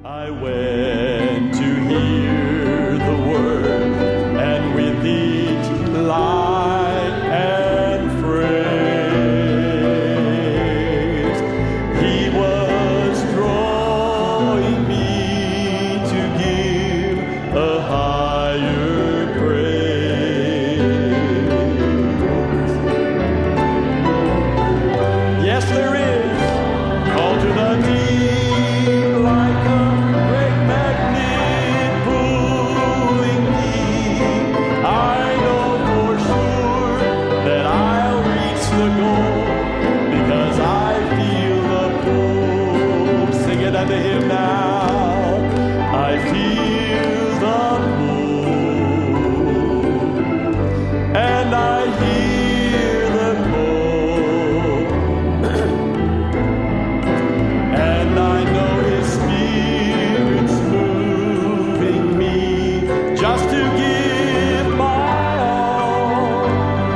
I went to hear the word, and with each lie and phrase, he was drawing me to give a higher praise. Yes, there is. Call to the deep like a great magnet pulling me. I know for sure that I'll reach the goal because I feel the pull. Sing it unto him now. I feel the pull, and I hear the call. And I know his spirit's moving me just to give my all.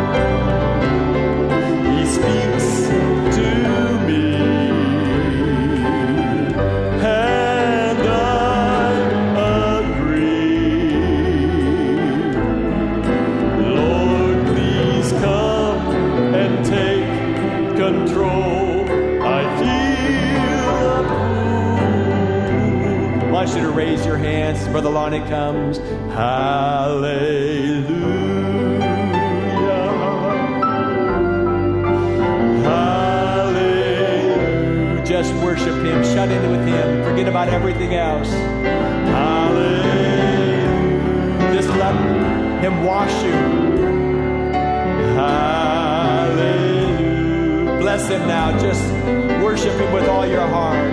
He speaks to me, and I agree. Lord, please come and take control. I feel the pull. I want you to raise your hands as Brother Lonnie comes. Hallelujah. Hallelujah. Just worship him. Shut in with him. Forget about everything else. Hallelujah. Just let him wash you. Hallelujah. Bless him now. Just worship him with all your heart.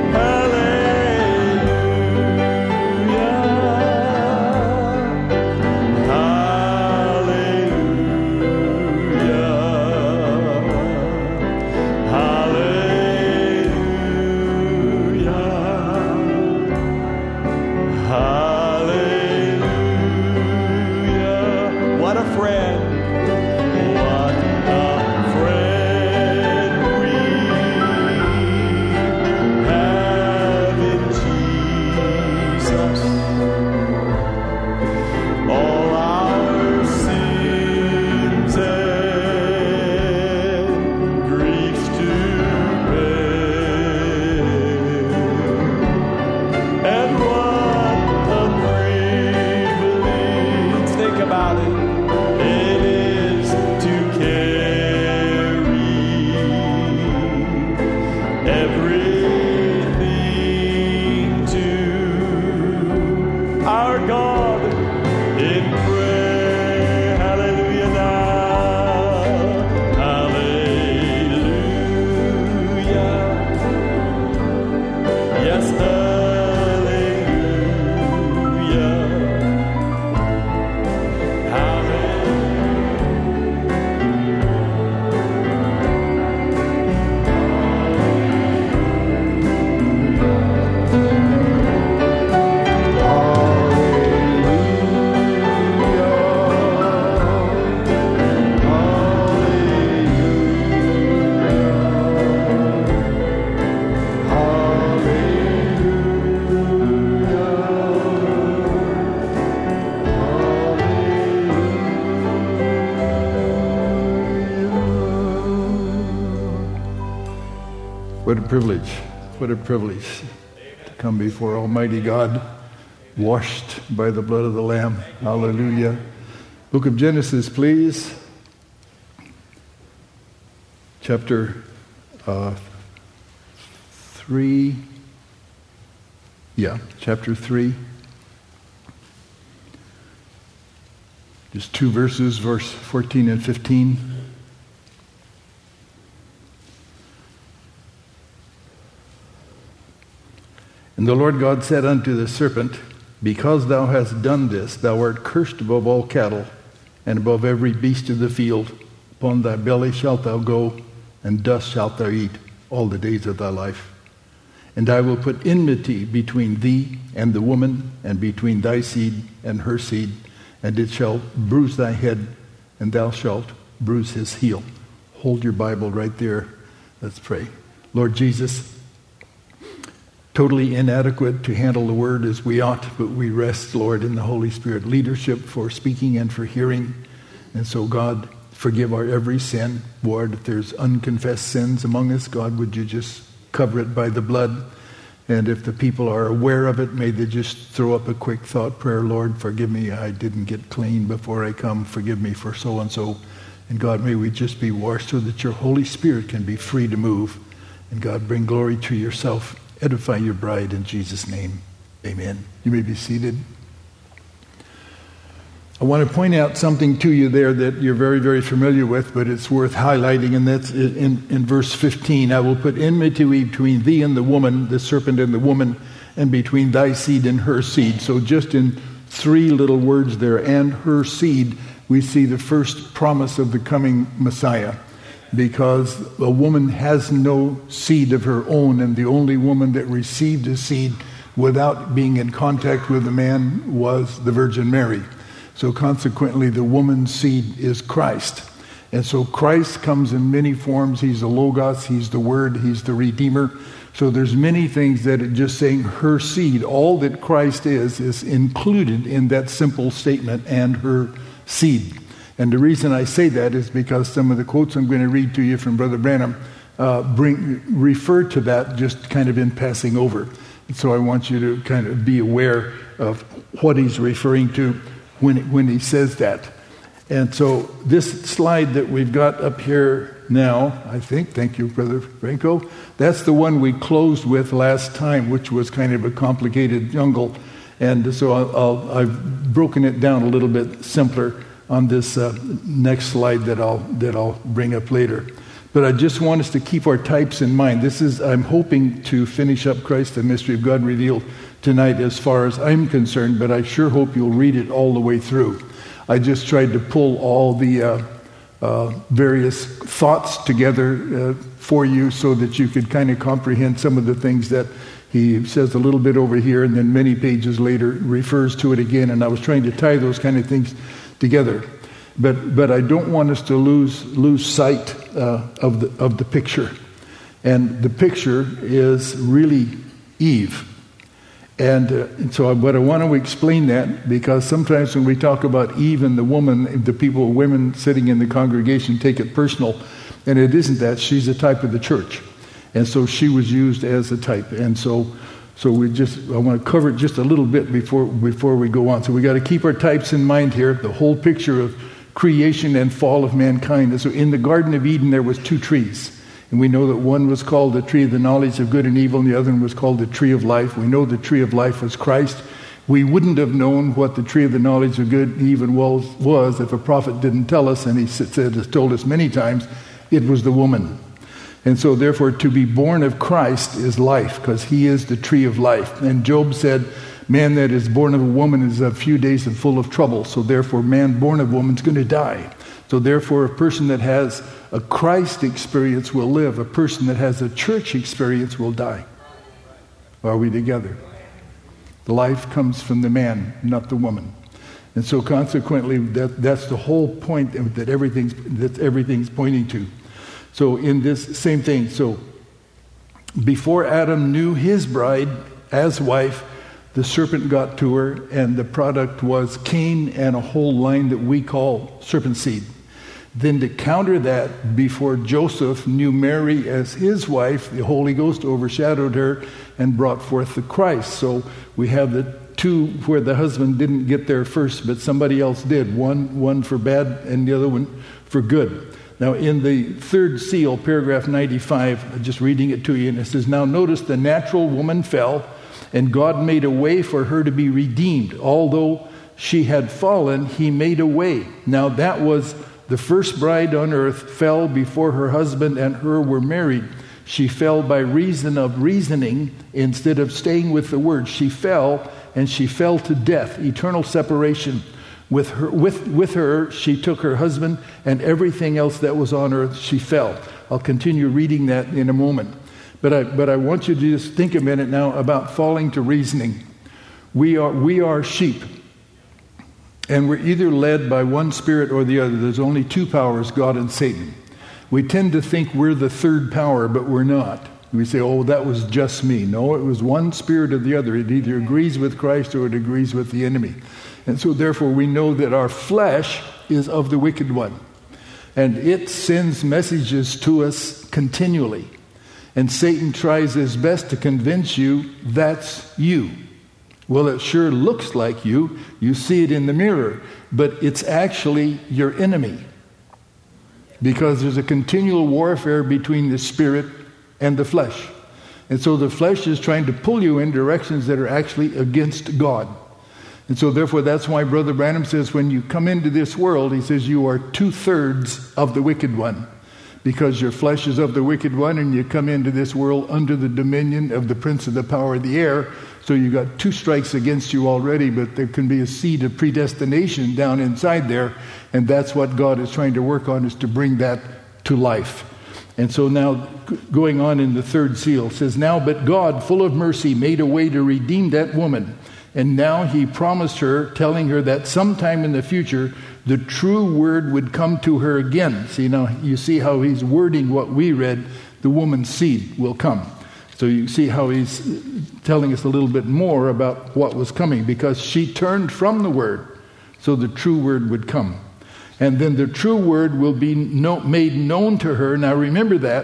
Hallelujah. What a friend. What a friend we have in Jesus. All our sins and griefs to bear. And what a privilege, think about it, it is to carry everything to our God in prayer. Hallelujah now. Hallelujah. Yes, hallelujah. What a privilege to come before Almighty God, washed by the blood of the Lamb. Hallelujah. Book of Genesis, please. Chapter 3. Chapter 3. Just two verses, verse 14 and 15. And the Lord God said unto the serpent, Because thou hast done this, thou art cursed above all cattle, and above every beast of the field. Upon thy belly shalt thou go, and dust shalt thou eat all the days of thy life. And I will put enmity between thee and the woman, and between thy seed and her seed, and it shall bruise thy head, and thou shalt bruise his heel. Hold your Bible right there. Let's pray. Lord Jesus, totally inadequate to handle the word as we ought, but we rest, Lord, in the Holy Spirit leadership for speaking and for hearing. And so, God, forgive our every sin. Lord, if there's unconfessed sins among us, God, would you just cover it by the blood? And if the people are aware of it, may they just throw up a quick thought prayer. Lord, forgive me, I didn't get clean before I come. Forgive me for so-and-so. And God, may we just be washed so that your Holy Spirit can be free to move. And God, bring glory to yourself. Edify your bride in Jesus' name. Amen. You may be seated. I want to point out something to you there that you're very, very familiar with, but it's worth highlighting, and that's in verse 15. I will put enmity between thee and the woman, the serpent and the woman, and between thy seed and her seed. So just in 3 little words there, and her seed, we see the first promise of the coming Messiah, because a woman has no seed of her own, and the only woman that received a seed without being in contact with a man was the Virgin Mary. So consequently, the woman's seed is Christ. And so Christ comes in many forms. He's the Logos, he's the Word, he's the Redeemer. So there's many things that are just saying her seed, all that Christ is included in that simple statement, and her seed. And the reason I say that is because some of the quotes I'm going to read to you from Brother Branham refer to that just kind of in passing over. And so I want you to kind of be aware of what he's referring to when he says that. And so this slide that we've got up here now, I think, thank you, Brother Franco, that's the one we closed with last time, which was kind of a complicated jungle. And so I've broken it down a little bit simpler on this next slide that I'll bring up later. But I just want us to keep our types in mind. I'm hoping to finish up Christ, the Mystery of God Revealed tonight as far as I'm concerned, but I sure hope you'll read it all the way through. I just tried to pull all the various thoughts together for you so that you could kind of comprehend some of the things that he says a little bit over here, and then many pages later refers to it again. And I was trying to tie those kind of things together. But I don't want us to lose sight of the picture. And the picture is really Eve. And so I want to explain that, because sometimes when we talk about Eve and the woman, women sitting in the congregation take it personal. And it isn't that. She's a type of the church. And so she was used as a type. And so I want to cover it just a little bit before we go on. So we got to keep our types in mind here. The whole picture of creation and fall of mankind. And so in the Garden of Eden, there was 2 trees. And we know that one was called the tree of the knowledge of good and evil, and the other one was called the tree of life. We know the tree of life was Christ. We wouldn't have known what the tree of the knowledge of good and evil was if a prophet didn't tell us, and he has told us many times, it was the woman. And so therefore, to be born of Christ is life, because he is the tree of life. And Job said, man that is born of a woman is a few days and full of trouble. So therefore, man born of woman is going to die. So therefore, a person that has a Christ experience will live. A person that has a church experience will die. Are we together? The life comes from the man, not the woman. And so consequently, that's the whole point that everything's pointing to. So in this same thing, so before Adam knew his bride as wife, the serpent got to her, and the product was Cain and a whole line that we call serpent seed. Then to counter that, before Joseph knew Mary as his wife, the Holy Ghost overshadowed her and brought forth the Christ. So we have the 2 where the husband didn't get there first, but somebody else did. One for bad and the other one for good. Now in the 3rd seal, paragraph 95, I'm just reading it to you, and it says, now notice the natural woman fell, and God made a way for her to be redeemed. Although she had fallen, he made a way. Now that was the first bride on earth fell before her husband and her were married. She fell by reason of reasoning instead of staying with the word. She fell, and she fell to death, eternal separation. With her, she took her husband and everything else that was on earth, she fell. I'll continue reading that in a moment. But I want you to just think a minute now about falling to reasoning. We are sheep. And we're either led by one spirit or the other. There's only 2 powers, God and Satan. We tend to think we're the 3rd power, but we're not. We say, oh, that was just me. No, it was one spirit or the other. It either agrees with Christ or it agrees with the enemy. And so therefore we know that our flesh is of the wicked one. And it sends messages to us continually. And Satan tries his best to convince you that's you. Well, it sure looks like you. You see it in the mirror. But it's actually your enemy. Because there's a continual warfare between the spirit and the flesh. And so the flesh is trying to pull you in directions that are actually against God. And so therefore that's why Brother Branham says when you come into this world, he says you are 2/3 of the wicked one. Because your flesh is of the wicked one and you come into this world under the dominion of the prince of the power of the air. So you got 2 strikes against you already, but there can be a seed of predestination down inside there. And that's what God is trying to work on, is to bring that to life. And so now going on in the 3rd seal says, now but God, full of mercy, made a way to redeem that woman. And now he promised her, telling her that sometime in the future, the true word would come to her again. See, now you see how he's wording what we read, the woman's seed will come. So you see how he's telling us a little bit more about what was coming, because she turned from the word, so the true word would come. And then the true word will be made known to her. Now remember that,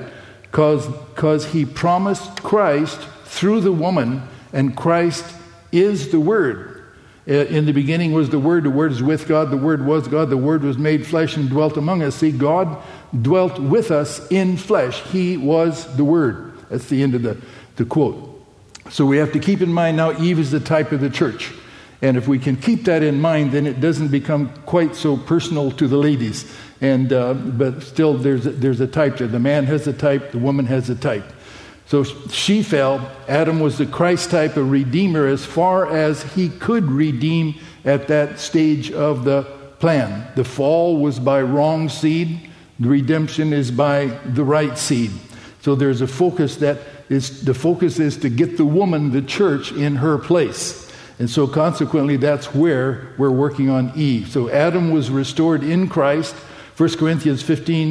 because he promised Christ through the woman, and Christ is the Word. In the beginning was the Word is with God, the Word was God, the Word was made flesh and dwelt among us. See, God dwelt with us in flesh. He was the Word. That's the end of the quote. So we have to keep in mind now Eve is the type of the church. And if we can keep that in mind, then it doesn't become quite so personal to the ladies. And but still there's a type there. The man has a type, the woman has a type. So she fell. Adam was the Christ type, a redeemer, as far as he could redeem at that stage of the plan. The fall was by wrong seed. The redemption is by the right seed. So there's a focus the focus is to get the woman, the church, in her place. And so consequently, that's where we're working on Eve. So Adam was restored in Christ. 1 Corinthians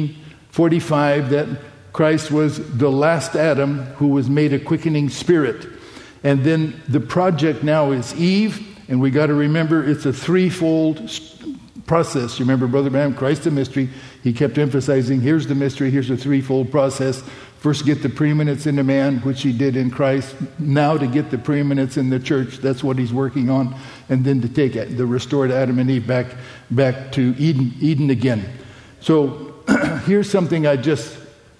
15:45, that Christ was the last Adam who was made a quickening spirit. And then the project now is Eve, and we got to remember it's a threefold process. You remember Brother Branham, Christ the mystery. He kept emphasizing, here's the mystery, here's a threefold process. First get the preeminence in the man, which he did in Christ. Now to get the preeminence in the church, that's what he's working on. And then to take the restored Adam and Eve back to Eden again. So here's something I just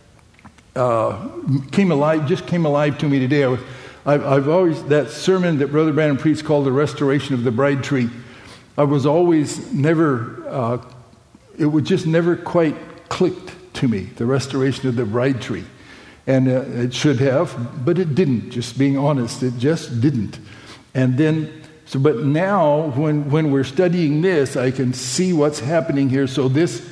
came alive to me today. I've always, that sermon that Brother Branham preached called The Restoration of the Bride Tree, I was always never, it would just never quite clicked to me, the restoration of the bride tree. And it should have, but it didn't, just being honest, it just didn't. And then, but now when we're studying this, I can see what's happening here. So this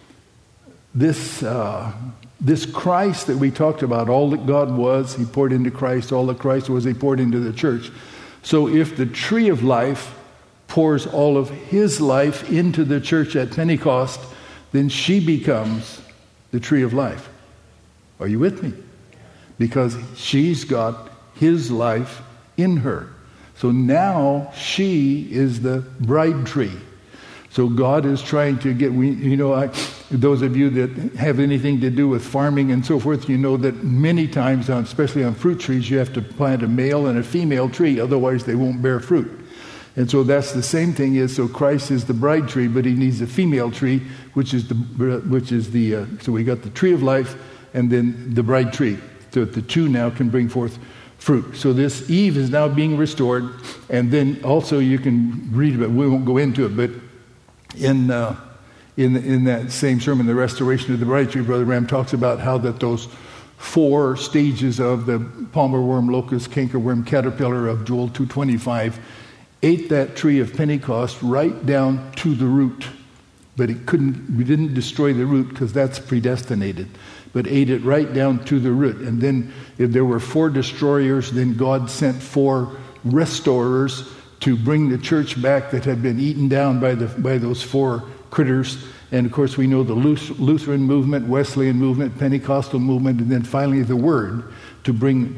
Christ that we talked about, all that God was, he poured into Christ. All that Christ was, he poured into the church. So if the tree of life pours all of his life into the church at Pentecost, then she becomes the tree of life. Are you with me? Because she's got his life in her. So now she is the bride tree. So God is trying to get, those of you that have anything to do with farming and so forth, you know that many times, especially on fruit trees, you have to plant a male and a female tree, otherwise they won't bear fruit. And so that's the same thing is, so Christ is the bride tree, but he needs a female tree, which is so we got the tree of life and then the bride tree. So that the two now can bring forth fruit. So this Eve is now being restored, and then also you can read about, we won't go into it, but in that same sermon, The Restoration of the Bride Tree, Brother Branham talks about how that those 4 stages of the palmer worm, locust, cankerworm, caterpillar of Joel 2:25 ate that tree of Pentecost right down to the root. But we didn't destroy the root because that's predestinated, but ate it right down to the root. And then if there were 4 destroyers, then God sent 4 restorers to bring the church back that had been eaten down by those 4 critters. And of course we know the Lutheran movement, Wesleyan movement, Pentecostal movement, and then finally the Word. to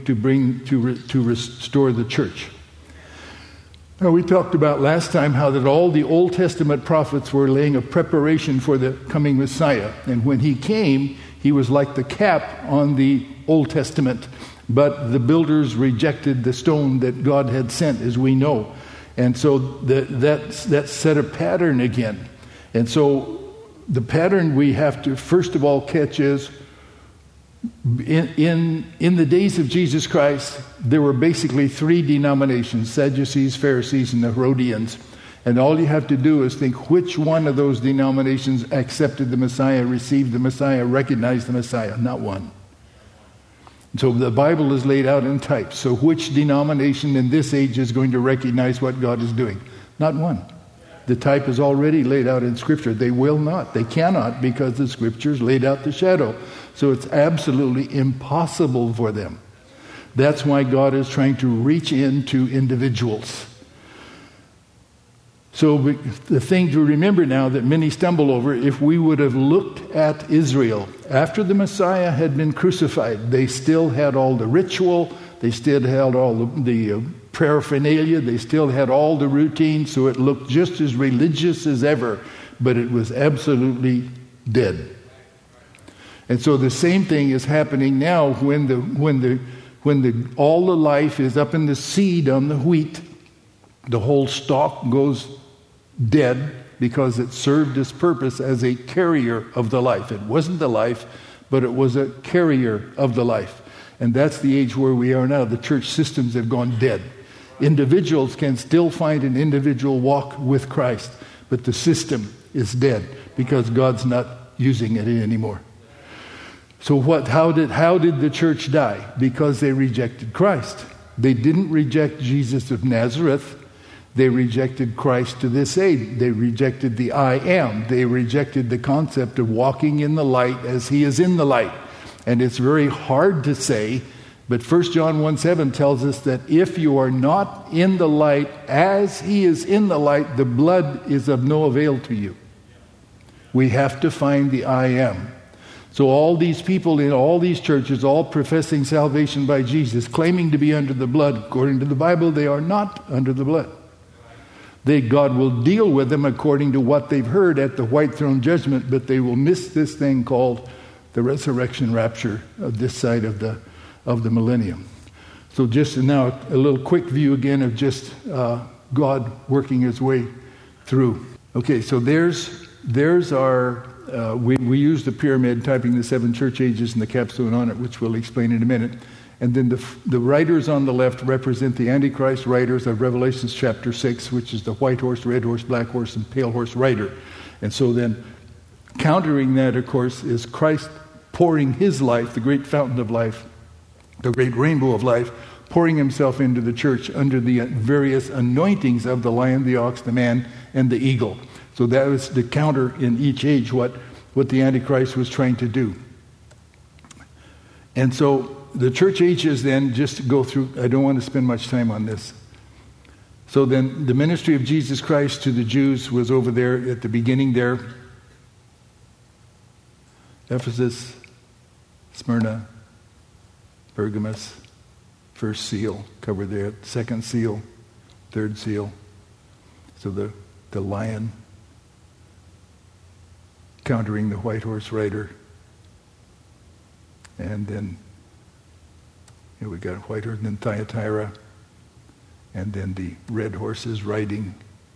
restore the church. Now, we talked about last time how that all the Old Testament prophets were laying a preparation for the coming Messiah. And when he came, he was like the cap on the Old Testament. But the builders rejected the stone that God had sent, as we know. And so that set a pattern again. And so the pattern we have to first of all catch is, in the days of Jesus Christ, there were basically three denominations: Sadducees, Pharisees, and the Herodians. And all you have to do is think which one of those denominations accepted the Messiah, received the Messiah, recognized the Messiah. Not one. So the Bible is laid out in types. So which denomination in this age is going to recognize what God is doing? Not one. The type is already laid out in Scripture. They will not. They cannot, because the Scriptures laid out the shadow. So it's absolutely impossible for them. That's why God is trying to reach into individuals. So the thing to remember now that many stumble over, if we would have looked at Israel after the Messiah had been crucified, they still had all the ritual, they still had all the paraphernalia, they still had all the routine, so it looked just as religious as ever, but it was absolutely dead. And so the same thing is happening now when all the life is up in the seed on the wheat. The whole stalk goes dead because it served its purpose as a carrier of the life. It wasn't the life, but it was a carrier of the life. And that's the age where we are now. The church systems have gone dead. Individuals can still find an individual walk with Christ, but the system is dead because God's not using it anymore. So how did the church die? Because they rejected Christ. They didn't reject Jesus of Nazareth. They rejected Christ to this age. They rejected the I am. They rejected the concept of walking in the light as he is in the light. And it's very hard to say, but 1 John 1:7 tells us that if you are not in the light as he is in the light, the blood is of no avail to you. We have to find the I am. So all these people in all these churches, all professing salvation by Jesus, claiming to be under the blood, according to the Bible, they are not under the blood. God will deal with them according to what they've heard at the white throne judgment, but they will miss this thing called the resurrection rapture of this side of the millennium. So just now a little quick view again of just God working his way through. Okay, so there's our... we use the pyramid, typing the 7 church ages and the capstone on it, which we'll explain in a minute. And then the riders on the left represent the Antichrist riders of Revelation chapter 6, which is the white horse, red horse, black horse, and pale horse rider. And so then countering that, of course, is Christ pouring his life, the great fountain of life, the great rainbow of life, pouring himself into the church under the various anointings of the lion, the ox, the man, and the eagle. So that was the counter in each age what the Antichrist was trying to do. And so the church ages then, just to go through, I don't want to spend much time on this. So then the ministry of Jesus Christ to the Jews was over there at the beginning there. Ephesus, Smyrna, Pergamos, first seal, covered there. Second seal, third seal. So the lion countering the white horse rider. And then we got white horse, and then Thyatira. And then the red horses riding.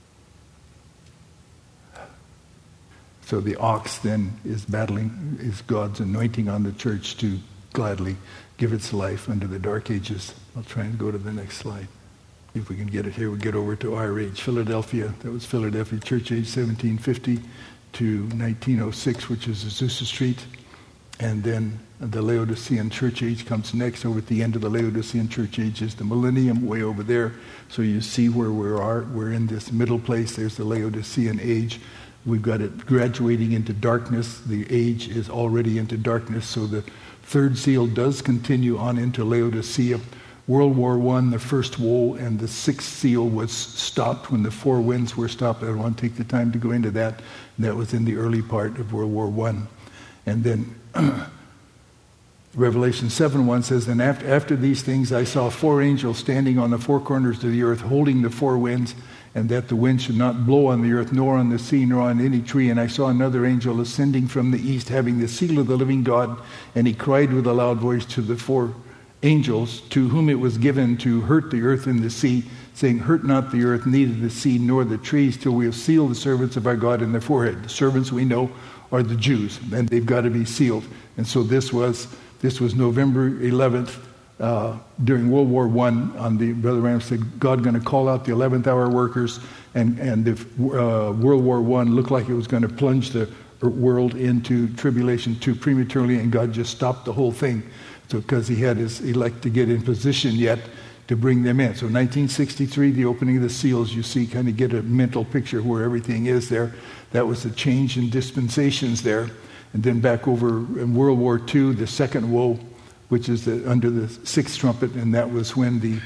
So the ox then is battling, is God's anointing on the church to gladly give its life under the dark ages. I'll try and go to the next slide. If we can get it here, we'll get over to our age. Philadelphia, that was Philadelphia church age, 1750 to 1906, which is Azusa Street. And then the Laodicean church age comes next. Over at the end of the Laodicean church age is the millennium, way over there. So you see where we are. We're in this middle place. There's the Laodicean age. We've got it graduating into darkness. The age is already into darkness. So the third seal does continue on into Laodicea. World War I, the first woe, and the sixth seal was stopped when the 4 winds were stopped. I don't want to take the time to go into that. That was in the early part of World War I. And then Revelation 7:1 says, "And after these things I saw 4 angels standing on the 4 corners of the earth, holding the 4 winds, and that the wind should not blow on the earth, nor on the sea, nor on any tree. And I saw another angel ascending from the east, having the seal of the living God. And he cried with a loud voice to the 4 angels, to whom it was given to hurt the earth and the sea, saying, Hurt not the earth, neither the sea, nor the trees, till we have sealed the servants of our God in their forehead." The servants, we know, are the Jews, and they've got to be sealed. And so this was November 11th, during World War I. Brother Branham said, God going to call out the 11th hour workers, and if World War I looked like it was going to plunge the world into tribulation too prematurely, and God just stopped the whole thing. So because he had his elect to get in position yet to bring them in. So 1963, the opening of the seals, you see, kind of get a mental picture of where everything is there. That was a change in dispensations there. And then back over in World War II, the second woe, which is under the 6th trumpet, and that was when the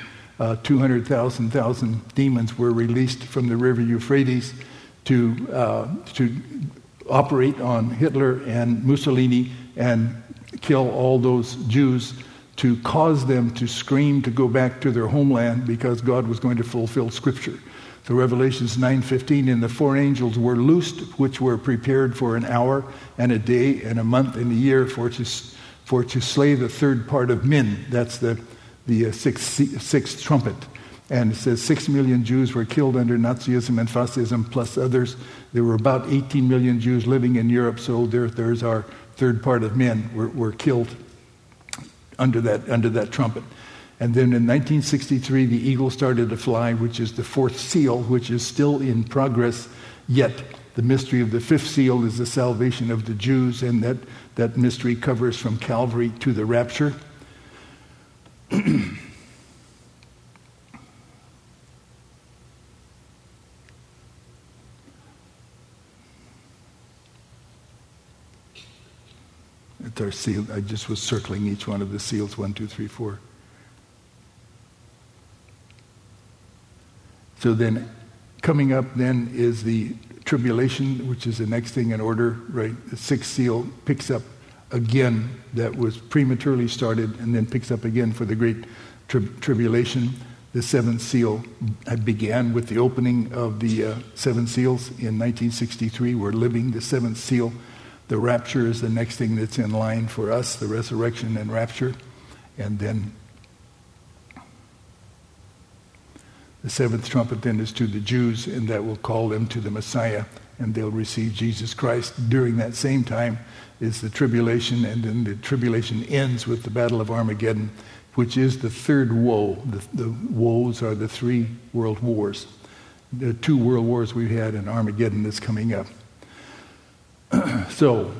200,000 demons were released from the river Euphrates to operate on Hitler and Mussolini and kill all those Jews, to cause them to scream to go back to their homeland because God was going to fulfill Scripture. So Revelations 9:15, "And the 4 angels were loosed, which were prepared for an hour and a day and a month and a year for to slay the 3rd part of men." That's the sixth trumpet. And it says 6 million Jews were killed under Nazism and fascism, plus others. There were about 18 million Jews living in Europe, so there's our 3rd part of men were killed under that trumpet. And then in 1963, the eagle started to fly, which is the 4th seal, which is still in progress yet. The mystery of the 5th seal is the salvation of the Jews, and that mystery covers from Calvary to the rapture. It's our seal. I just was circling each one of the seals, 1, 2, 3, 4. So then coming up then is the tribulation, which is the next thing in order, right? The 6th seal picks up again. That was prematurely started, and then picks up again for the great tribulation. The 7th seal began with the opening of the 7 seals in 1963. We're living the 7th seal. The rapture is the next thing that's in line for us, the resurrection and rapture. And then the 7th trumpet then is to the Jews, and that will call them to the Messiah, and they'll receive Jesus Christ. During that same time is the tribulation, and then the tribulation ends with the Battle of Armageddon, which is the 3rd woe. The woes are the 3 world wars. The 2 world wars we've had, and Armageddon is coming up. So,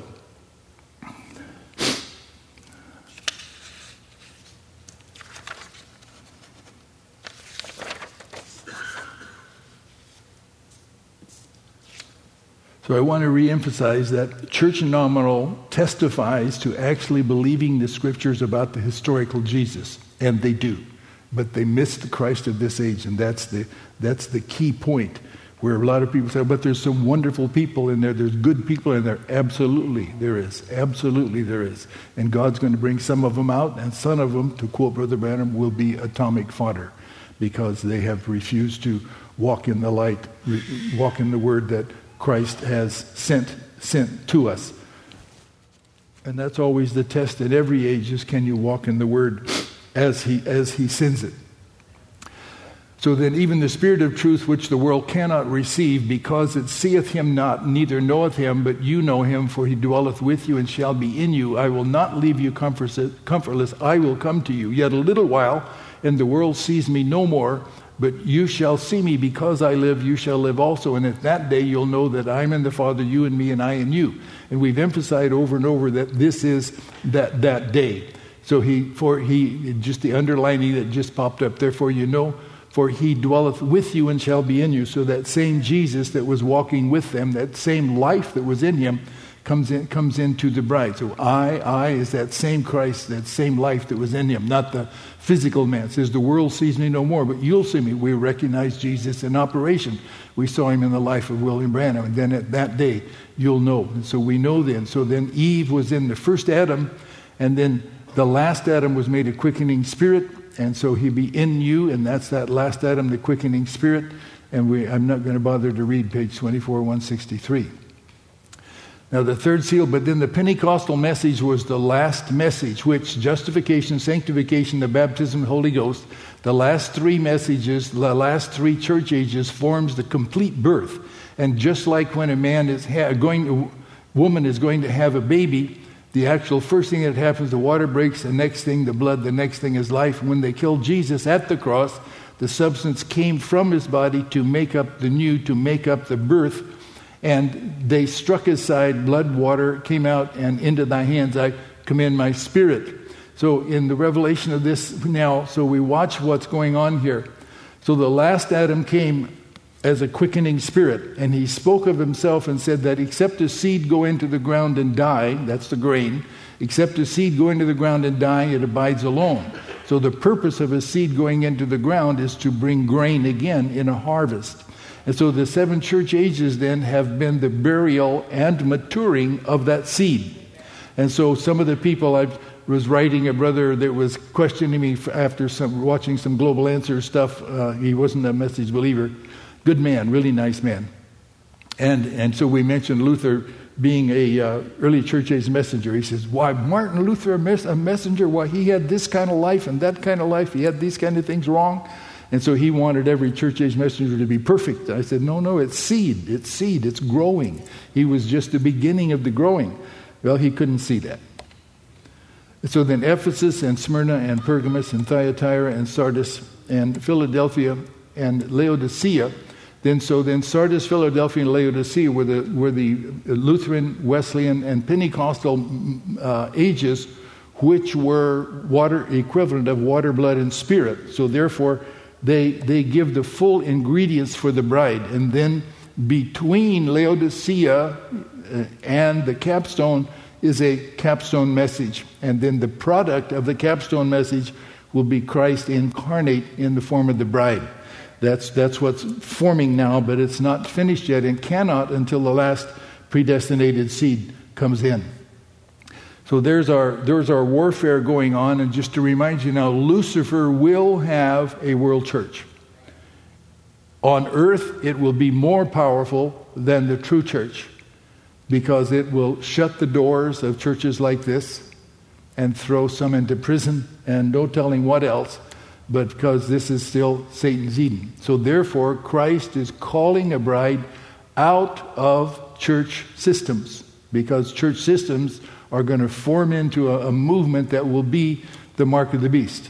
I want to reemphasize that Church Nominal testifies to actually believing the Scriptures about the historical Jesus, and they do, but they miss the Christ of this age, and that's the key point. Where a lot of people say, but there's some wonderful people in there, there's good people in there. Absolutely there is. Absolutely there is. And God's going to bring some of them out, and some of them, to quote Brother Branham, will be atomic fodder, because they have refused to walk in the light, walk in the word that Christ has sent to us. And that's always the test at every age, is can you walk in the word as he sends it. So then even the Spirit of truth, which the world cannot receive, because it seeth him not, neither knoweth him, but you know him, for he dwelleth with you and shall be in you. I will not leave you comfortless. I will come to you. Yet a little while, and the world sees me no more, but you shall see me. Because I live, you shall live also. And at that day you'll know that I'm in the Father, you in me, and I in you. And we've emphasized over and over that this is that day. So he just the underlining that just popped up, therefore you know, for he dwelleth with you and shall be in you. So that same Jesus that was walking with them, that same life that was in him, comes into the bride. So I is that same Christ, that same life that was in him, not the physical man. It says the world sees me no more, but you'll see me. We recognize Jesus in operation. We saw him in the life of William Branham, and then at that day you'll know. And so we know then. So then Eve was in the first Adam, and then The last Adam was made a quickening spirit, and so he'll be in you, and that's that last Adam, the quickening spirit. And I'm not going to bother to read page 24, 163. Now the third seal, but then the Pentecostal message was the last message, which justification, sanctification, the baptism of the Holy Ghost, the last three messages, the last three church ages forms the complete birth. And just like when a man is woman is going to have a baby, the actual first thing that happens, the water breaks, the next thing, the blood, the next thing is life. When they killed Jesus at the cross, the substance came from his body to make up the new, to make up the birth. And they struck his side, blood, water came out, and into thy hands I commend my spirit. So in the revelation of this now, so we watch what's going on here. So the last Adam came as a quickening spirit, and he spoke of himself and said that except a seed go into the ground and die, that's the grain, except a seed go into the ground and die, it abides alone. So the purpose of a seed going into the ground is to bring grain again in a harvest. And so the seven church ages then have been the burial and maturing of that seed. And so some of the people, I was writing a brother that was questioning me after watching some Global Answer stuff. He wasn't a message believer. Good man, really nice man. And so we mentioned Luther being a early church age messenger. He says, why, Martin Luther a messenger? Why, he had this kind of life and that kind of life. He had these kind of things wrong. And so he wanted every church age messenger to be perfect. I said, no, it's seed. It's seed. It's growing. He was just the beginning of the growing. Well, he couldn't see that. So then Ephesus and Smyrna and Pergamos and Thyatira and Sardis and Philadelphia and Laodicea. Then Sardis, Philadelphia, and Laodicea were the Lutheran, Wesleyan, and Pentecostal ages, which were equivalent of water, blood, and spirit. So therefore, they give the full ingredients for the bride. And then between Laodicea and the capstone is a capstone message. And then the product of the capstone message will be Christ incarnate in the form of the bride. That's what's forming now, but it's not finished yet and cannot until the last predestinated seed comes in. So there's our warfare going on. And just to remind you now, Lucifer will have a world church. On earth, it will be more powerful than the true church because it will shut the doors of churches like this and throw some into prison and no telling what else, but because this is still Satan's Eden. So therefore, Christ is calling a bride out of church systems because church systems are going to form into a movement that will be the mark of the beast.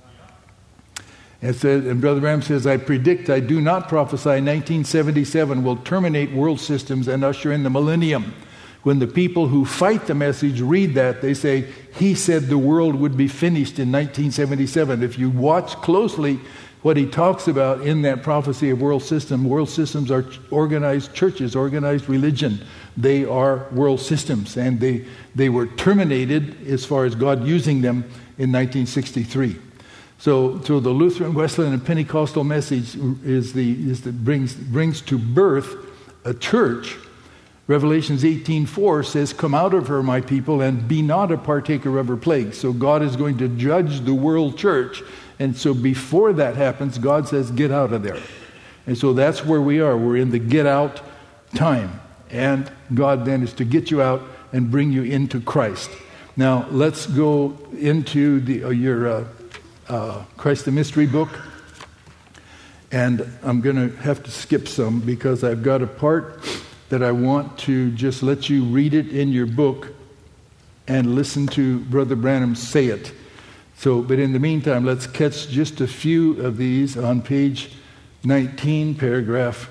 And Brother Branham says, I predict, I do not prophesy, 1977 will terminate world systems and usher in the millennium. When the people who fight the message read that, they say, he said the world would be finished in 1977. If you watch closely what he talks about in that prophecy of world systems are organized churches, organized religion. They are world systems, and they were terminated as far as God using them in 1963. So the Lutheran, Wesleyan, and Pentecostal message brings to birth a church. Revelations 18:4 says, come out of her, my people, and be not a partaker of her plagues. So God is going to judge the world church. And so before that happens, God says, get out of there. And so that's where we are. We're in the get out time. And God then is to get you out and bring you into Christ. Now, let's go into your Christ the Mystery book. And I'm going to have to skip some because I've got a part that I want to just let you read it in your book and listen to Brother Branham say it. So, but in the meantime, let's catch just a few of these on page 19, paragraph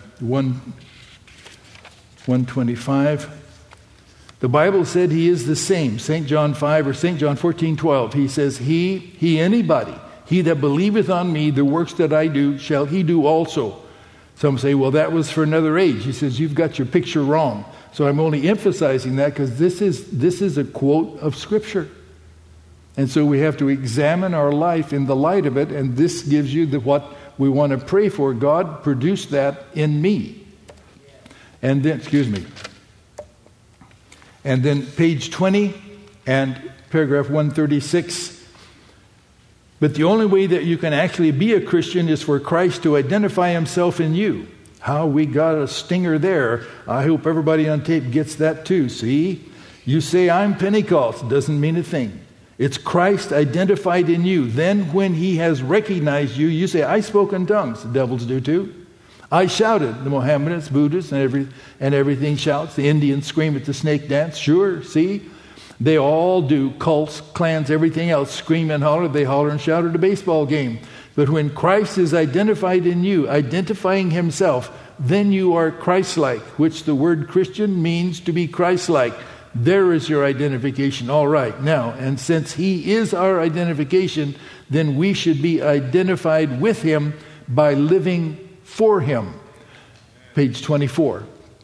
125. The Bible said he is the same. St. John 5 or St. John 14:12. He says, he anybody, he that believeth on me, the works that I do, shall he do also. Some say, well, that was for another age. He says, you've got your picture wrong. So I'm only emphasizing that because this is a quote of Scripture. And so we have to examine our life in the light of it, and this gives you what we want to pray for. God, produce that in me. And then, And then page 20 And paragraph 136, but the only way that you can actually be a Christian is for Christ to identify himself in you. How we got a stinger there. I hope everybody on tape gets that too. See? You say, I'm Pentecost. Doesn't mean a thing. It's Christ identified in you. Then when he has recognized you, you say, I spoke in tongues. The devils do too. I shouted. The Mohammedans, Buddhists, and everything shouts. The Indians scream at the snake dance. Sure, see? They all do. Cults, clans, everything else. Scream and holler. They holler and shout at a baseball game. But when Christ is identified in you, identifying himself, then you are Christ-like, which the word Christian means to be Christ-like. There is your identification. All right. Now, and since he is our identification, then we should be identified with him by living for him. Page 24.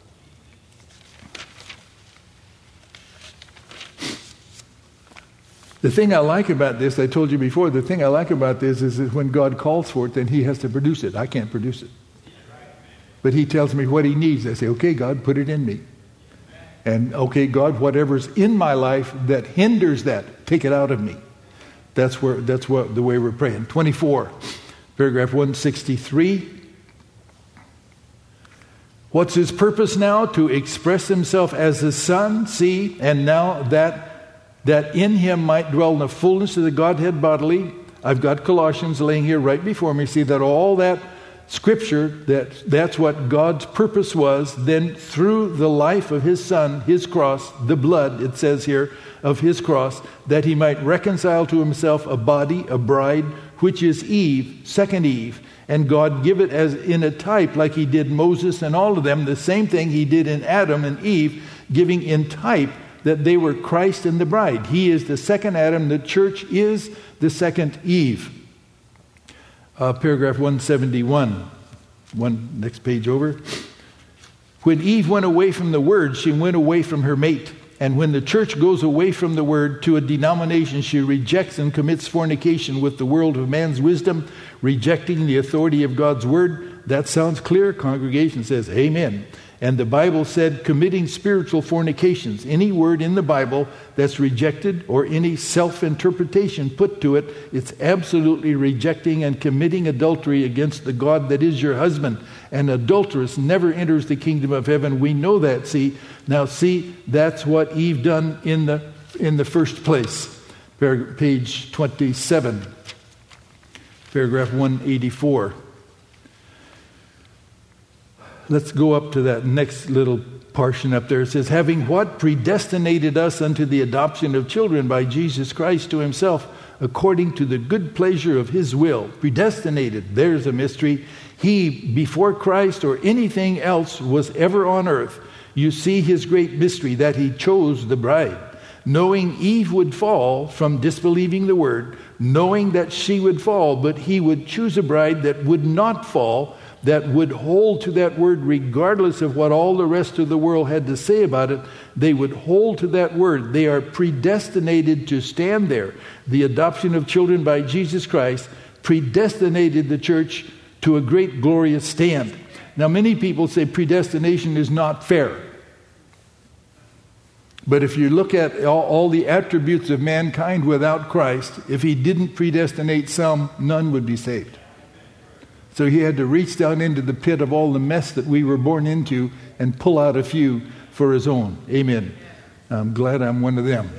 The thing I like about this, I told you before, the thing I like about this is that when God calls for it, then he has to produce it. I can't produce it. But he tells me what he needs. I say, okay, God, put it in me. And okay, God, whatever's in my life that hinders that, take it out of me. That's what the way we're praying. 24, paragraph 163. What's his purpose now? To express himself as the Son, see, and now that in him might dwell in the fullness of the Godhead bodily. I've got Colossians laying here right before me. See that all that Scripture, that's what God's purpose was. Then through the life of his Son, his cross, the blood, it says here, of his cross, that he might reconcile to himself a body, a bride, which is Eve, second Eve. And God give it as in a type, like he did Moses and all of them, the same thing he did in Adam and Eve, giving in type that they were Christ and the bride. He is the second Adam. The church is the second Eve. Paragraph 171. Next page over. When Eve went away from the Word, she went away from her mate. And when the church goes away from the Word to a denomination, she rejects and commits fornication with the world of man's wisdom, rejecting the authority of God's Word. That sounds clear? Congregation says, amen. And the Bible said committing spiritual fornications. Any word in the Bible that's rejected or any self-interpretation put to it, it's absolutely rejecting and committing adultery against the God that is your husband. An adulteress never enters the kingdom of heaven. We know that, see. Now, see, that's what Eve done in the first place. Page 27, paragraph 184. Let's go up to that next little portion up there. It says, having what? Predestinated us unto the adoption of children by Jesus Christ to himself, according to the good pleasure of his will. Predestinated. There's a mystery. He, before Christ or anything else was ever on earth, you see his great mystery that he chose the bride. Knowing Eve would fall from disbelieving the word, knowing that she would fall, but he would choose a bride that would not fall, that would hold to that word regardless of what all the rest of the world had to say about it. They would hold to that word. They are predestinated to stand there. The adoption of children by Jesus Christ predestinated the church to a great glorious stand. Now, many people say predestination is not fair. But if you look at all the attributes of mankind without Christ, if he didn't predestinate some, none would be saved. So he had to reach down into the pit of all the mess that we were born into and pull out a few for his own. Amen. I'm glad I'm one of them.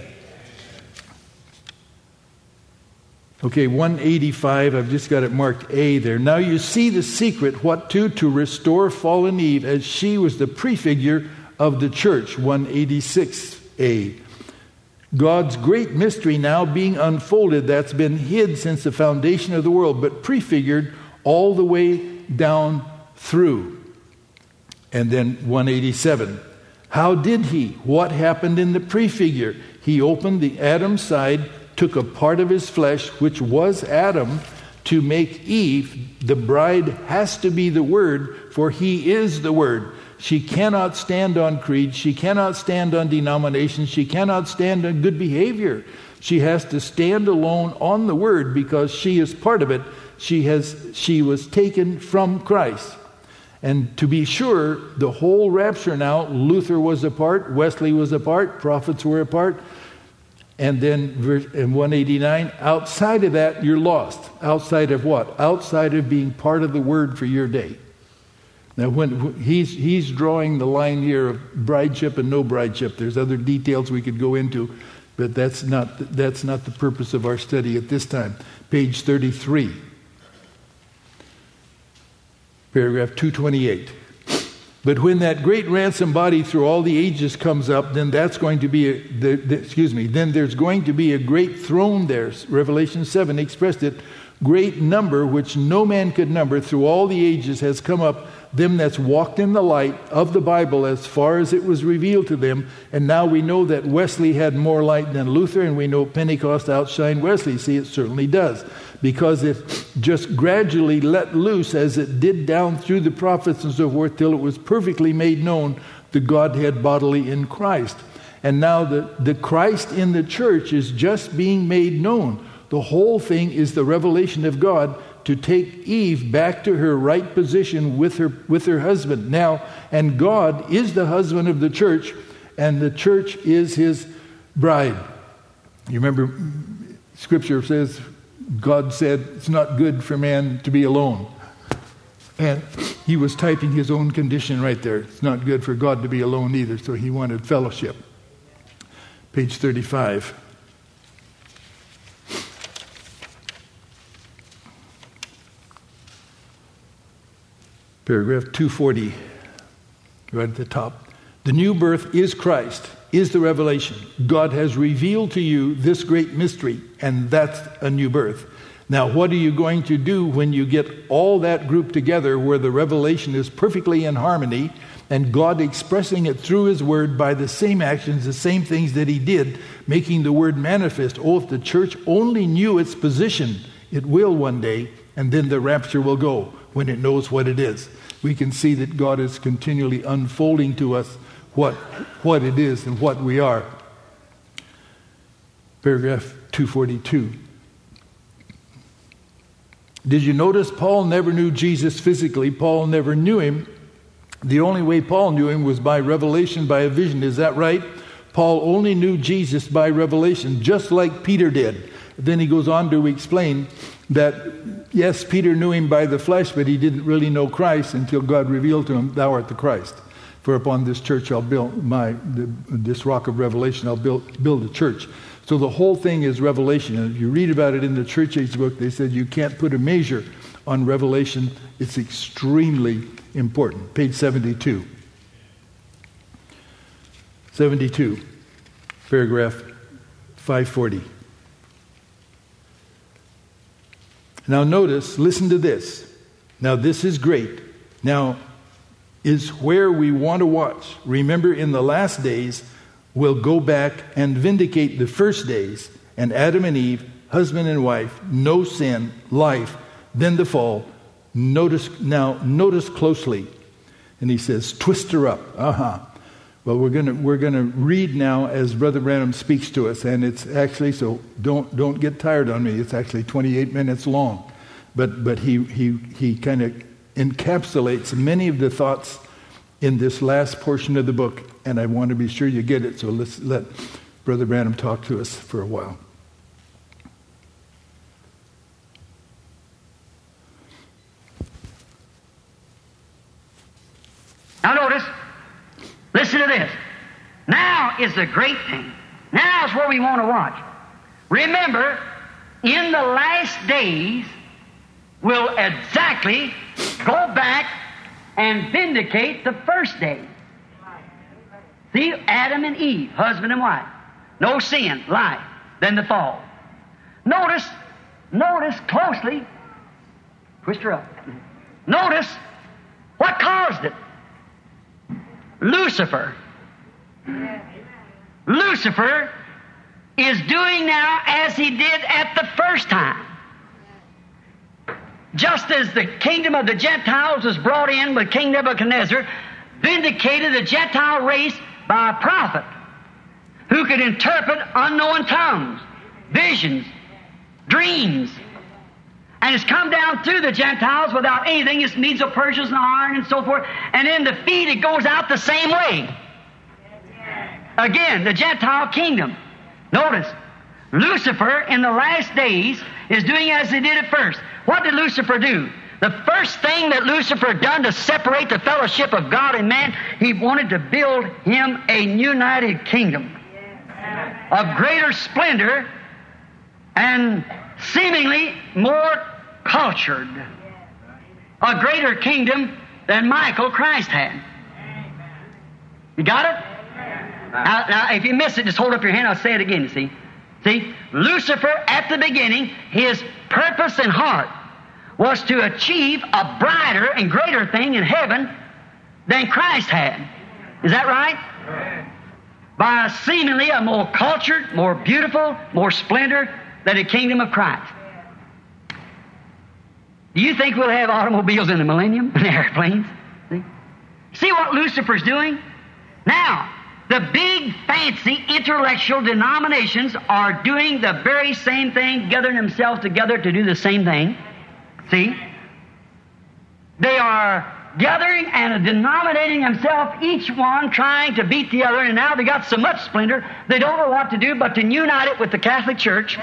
Okay, 185, I've just got it marked A there. Now you see the secret, what to restore fallen Eve, as she was the prefigure of the church, 186A. God's great mystery now being unfolded, that's been hid since the foundation of the world, but prefigured all the way down through. And then 187. How did he? What happened in the prefigure? He opened the Adam's side, took a part of his flesh, which was Adam, to make Eve. The bride has to be the Word, for he is the Word. She cannot stand on creed. She cannot stand on denomination. She cannot stand on good behavior. She has to stand alone on the Word because she is part of it. She was taken from Christ. And to be sure, the whole rapture now, Luther was a part, Wesley was a part, prophets were a part. And then in 189, outside of that, you're lost. Outside of what? Outside of being part of the Word for your day. Now, when he's drawing the line here of brideship and no brideship, there's other details we could go into, but that's not the purpose of our study at this time. Page 33, paragraph 228. But when that great ransom body through all the ages comes up, then that's going to be then there's going to be a great throne there. Revelation 7 expressed it. Great number, which no man could number, through all the ages has come up, them that's walked in the light of the Bible as far as it was revealed to them. And now we know that Wesley had more light than Luther, and we know Pentecost outshined Wesley. See, it certainly does. Because if just gradually let loose, as it did down through the prophets and so forth, till it was perfectly made known, the Godhead bodily in Christ. And now the Christ in the church is just being made known. The whole thing is the revelation of God to take Eve back to her right position with her husband. Now, and God is the husband of the church, and the church is his bride. You remember, Scripture says, God said, it's not good for man to be alone. And he was typing his own condition right there. It's not good for God to be alone either, so he wanted fellowship. Page 35. Paragraph 240, right at the top. The new birth is Christ, is the revelation. God has revealed to you this great mystery, and that's a new birth. Now, what are you going to do when you get all that group together where the revelation is perfectly in harmony and God expressing it through his word by the same actions, the same things that he did, making the word manifest? Oh, if the church only knew its position, it will one day, and then the rapture will go when it knows what it is. We can see that God is continually unfolding to us what it is and what we are. Paragraph 242. Did you notice Paul never knew Jesus physically? Paul never knew him. The only way Paul knew him was by revelation, by a vision. Is that right? Paul only knew Jesus by revelation, just like Peter did. Then he goes on to explain that, yes, Peter knew him by the flesh, but he didn't really know Christ until God revealed to him, thou art the Christ. For upon this church I'll build this rock of revelation, I'll build a church. So the whole thing is revelation. And if you read about it in the Church Age book, they said you can't put a measure on revelation. It's extremely important. Page 72. 72, paragraph 540. Now notice, listen to this. Now this is great. Now is where we want to watch. Remember, in the last days, we'll go back and vindicate the first days, and Adam and Eve, husband and wife, no sin, life, then the fall. Notice closely. And he says, twist her up. Well, we're gonna read now as Brother Branham speaks to us, and it's actually, so don't get tired on me. It's actually 28 minutes long, but he kind of encapsulates many of the thoughts in this last portion of the book, and I want to be sure you get it. So let's let Brother Branham talk to us for a while. Now notice, listen to this. Now is the great thing. Now is where we want to watch. Remember, in the last days, we'll exactly go back and vindicate the first day. See, Adam and Eve, husband and wife. No sin, life, then the fall. Notice closely. Twist her up. Notice what caused it. Lucifer. Lucifer is doing now as he did at the first time. Just as the kingdom of the Gentiles was brought in with King Nebuchadnezzar, vindicated the Gentile race by a prophet who could interpret unknown tongues, visions, dreams. And it's come down through the Gentiles without anything. It's Medes, Persians, and iron and so forth. And in the feet it goes out the same way. Again, the Gentile kingdom. Notice, Lucifer in the last days is doing as he did at first. What did Lucifer do? The first thing that Lucifer done to separate the fellowship of God and man, he wanted to build him a united kingdom of greater splendor and seemingly more cultured. A greater kingdom than Michael Christ had. You got it? Now, if you miss it, just hold up your hand. I'll say it again, you see. See, Lucifer, at the beginning, his purpose and heart was to achieve a brighter and greater thing in heaven than Christ had. Is that right? By seemingly a more cultured, more beautiful, more splendor than the kingdom of Christ. Do you think we'll have automobiles in the millennium and airplanes? See what Lucifer's doing? Now, the big, fancy, intellectual denominations are doing the very same thing, gathering themselves together to do the same thing. See? They are gathering and denominating themselves, each one trying to beat the other, and now they got so much splendor, they don't know what to do but to unite it with the Catholic Church.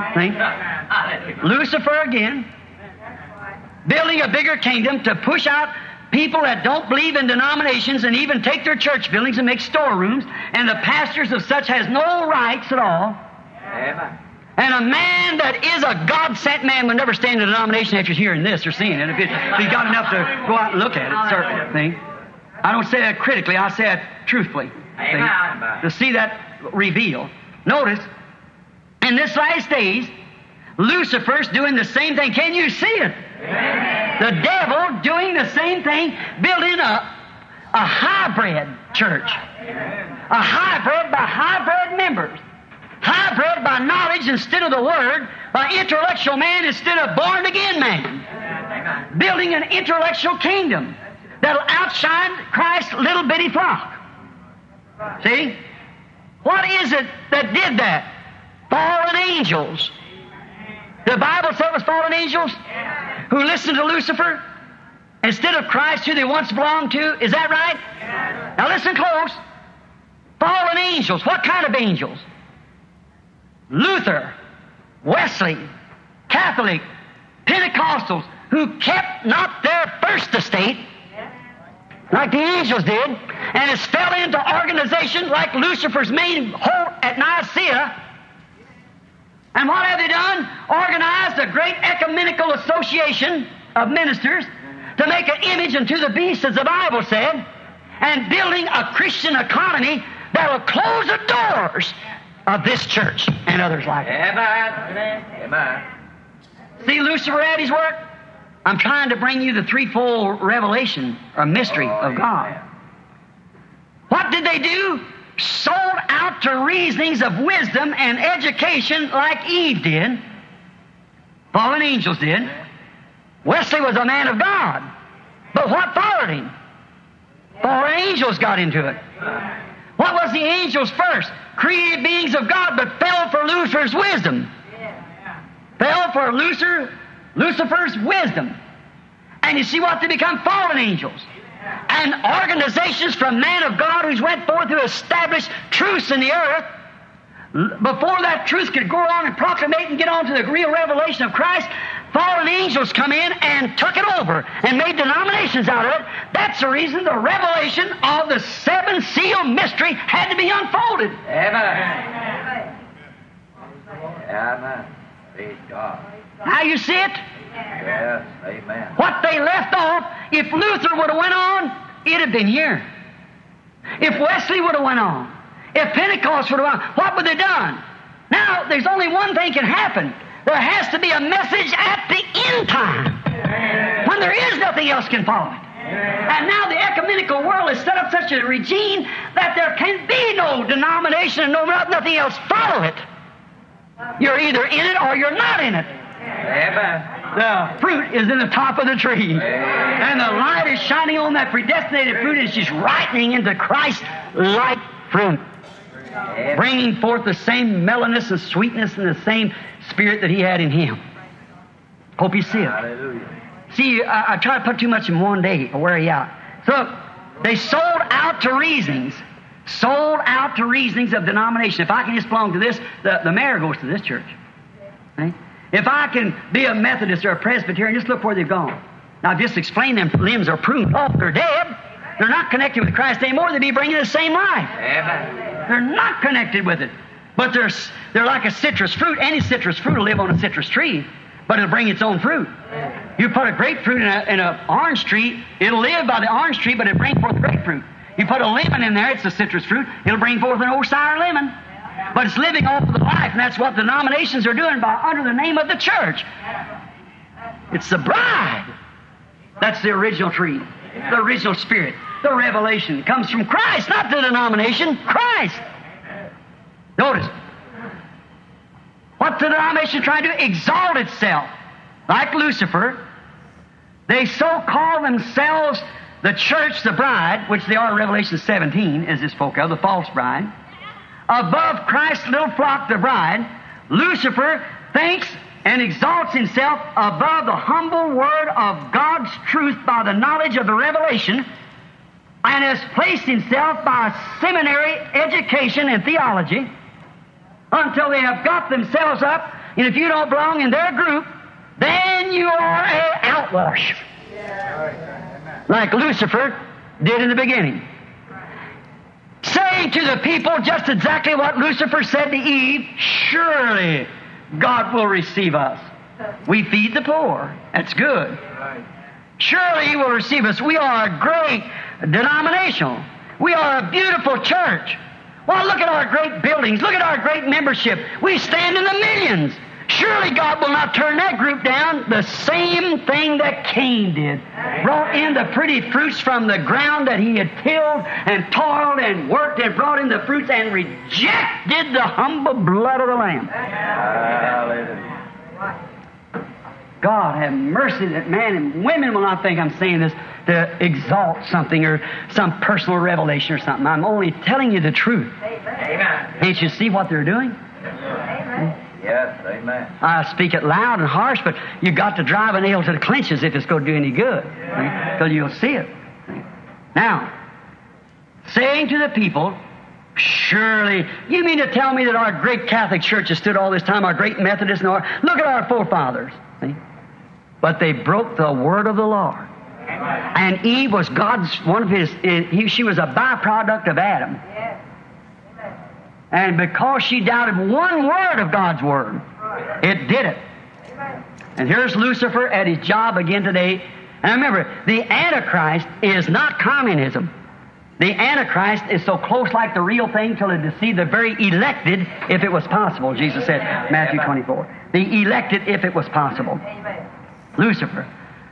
Lucifer again, building a bigger kingdom to push out people that don't believe in denominations and even take their church buildings and make storerooms, and the pastors of such has no rights at all. Amen. And a man that is a God-sent man would never stand in a denomination after hearing this or seeing it, if he's got enough to go out and look at it, certainly. See? I don't say that critically, I say that truthfully. Amen. To see that revealed. Notice, in this last days, Lucifer's doing the same thing. Can you see it? Amen. The devil doing the same thing, building a hybrid church. A hybrid by hybrid members. Hybrid by knowledge instead of the Word, by intellectual man instead of born-again man. Building an intellectual kingdom that'll outshine Christ's little bitty flock. See? What is it that did that? Fallen angels. The Bible said it was fallen angels who listened to Lucifer instead of Christ who they once belonged to. Is that right? Now listen close. Fallen angels. What kind of angels? Luther, Wesley, Catholic, Pentecostals, who kept not their first estate, like the angels did, and has fell into organization like Lucifer's main halt at Nicaea. And what have they done? Organized a great ecumenical association of ministers to make an image unto the beast, as the Bible said, and building a Christian economy that will close the doors of this church and others like it. Amen. Amen. See Lucifer at his work? I'm trying to bring you the threefold revelation or mystery of God. What did they do? Sold out to reasonings of wisdom and education like Eve did. Fallen angels did. Wesley was a man of God. But what followed him? Fallen angels got into it. What was the angels first? Created beings of God, but fell for Lucifer's wisdom. Fell for Lucifer's wisdom. And you see what? They become fallen angels. And organizations from man of God who's went forth to establish truths in the earth, before that truth could go on and proclamate and get on to the real revelation of Christ, fallen angels come in and took it over and made denominations out of it. That's the reason the revelation of the seven seal mystery had to be unfolded. Amen. Amen. Praise God. Now you see it? Yes. Amen. What they left off, if Luther would have went on, it'd have been here. If Wesley would have went on, if Pentecost would have went on, what would they done? Now, there's only one thing can happen. There has to be a message at the end time when there is nothing else can follow it. And now the ecumenical world has set up such a regime that there can be no denomination and nothing else follow it. You're either in it or you're not in it. Amen. The fruit is in the top of the tree. And the light is shining on that predestinated fruit, and she's ripening into Christ-like fruit. Bringing forth the same mellowness and sweetness and the same spirit that he had in him. Hope you see it. Hallelujah. See, I try to put too much in one day or wear you out. So, they sold out to reasonings. sold out to reasonings of denomination. If I can just belong to this, the mayor goes to this church. Right? If I can be a Methodist or a Presbyterian, just look where they've gone. Now, I've just explained them limbs are pruned off. They're dead. They're not connected with Christ anymore. They'd be bringing the same life. Amen. They're not connected with it. But they're like a citrus fruit. Any citrus fruit will live on a citrus tree, but it'll bring its own fruit. You put a grapefruit in an orange tree, it'll live by the orange tree, but it'll bring forth grapefruit. You put a lemon in there, it's a citrus fruit, it'll bring forth an old sour lemon. But it's living off of the life, and that's what the denominations are doing under the name of the church. It's the bride. That's the original tree, the original spirit. The revelation comes from Christ, not the denomination, Christ. Notice, what the denomination trying to do? Exalt itself. Like Lucifer, they so call themselves the church, the bride, which they are in Revelation 17, as is spoke of, the false bride. Above Christ's little flock, the bride, Lucifer thinks and exalts himself above the humble word of God's truth by the knowledge of the revelation, and has placed himself by seminary education and theology until they have got themselves up, and if you don't belong in their group, then you are an outwash. Like Lucifer did in the beginning. Saying to the people just exactly what Lucifer said to Eve, surely God will receive us. We feed the poor. That's good. Surely He will receive us. We are a great denomination. We are a beautiful church. Well, look at our great buildings. Look at our great membership. We stand in the millions. Surely God will not turn that group down. The same thing that Cain did. Brought in the pretty fruits from the ground that he had tilled and toiled and worked and brought in the fruits and rejected the humble blood of the Lamb. Hallelujah. God have mercy that man and women will not think I'm saying this to exalt something or some personal revelation or something. I'm only telling you the truth. Amen. Can't you see what they're doing? Yes, amen. I speak it loud and harsh, but you've got to drive a nail to the clinches if it's going to do any good. Because you'll see it. Now, saying to the people, surely, you mean to tell me that our great Catholic Church has stood all this time, our great Methodist, and look at our forefathers. See? But they broke the word of the Lord. And Eve was God's, she was a byproduct of Adam. And because she doubted one word of God's word, it did it. And here's Lucifer at his job again today. And remember, the Antichrist is not communism. The Antichrist is so close like the real thing till it deceived the very elected, if it was possible, Jesus said, Matthew 24. The elected, if it was possible. Lucifer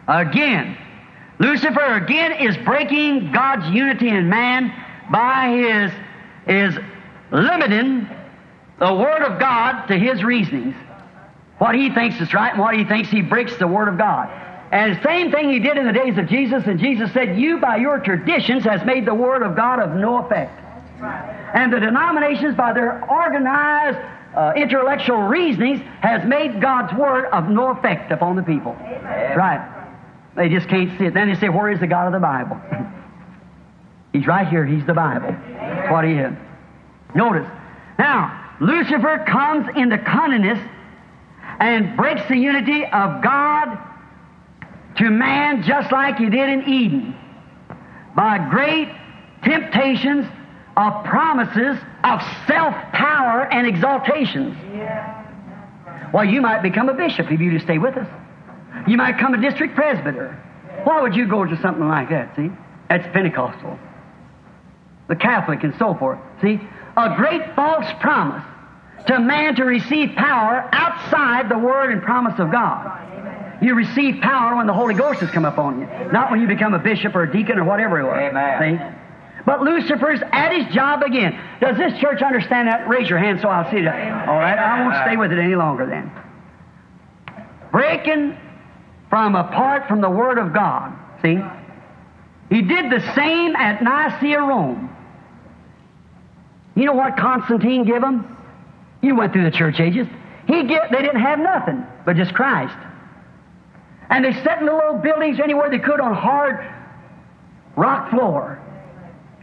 again is breaking God's unity in man by his limiting the Word of God to his reasonings. What he thinks is right and what he thinks, he breaks the Word of God. And the same thing he did in the days of Jesus, and Jesus said, you by your traditions has made the Word of God of no effect. And the denominations by their organized intellectual reasonings has made God's Word of no effect upon the people. Right. They just can't see it. Then they say, where is the God of the Bible? He's right here. He's the Bible. That's what he is. Notice. Now, Lucifer comes into cunningness and breaks the unity of God to man just like he did in Eden by great temptations of promises of self-power and exaltations. Well, you might become a bishop if you just stay with us. You might become a district presbyter. Why would you go to something like that, see? That's Pentecostal. The Catholic and so forth, see? A great false promise to man to receive power outside the word and promise of God. You receive power when the Holy Ghost has come upon you, not when you become a bishop or a deacon or whatever it was. Amen. See? But Lucifer's at his job again. Does this church understand that? Raise your hand so I'll see that. All right, I won't stay with it any longer then. Breaking apart from the Word of God. See? He did the same at Nicaea, Rome. You know what Constantine gave them? You went through the church ages. They didn't have nothing but just Christ. And they set in little old buildings anywhere they could on hard rock floor.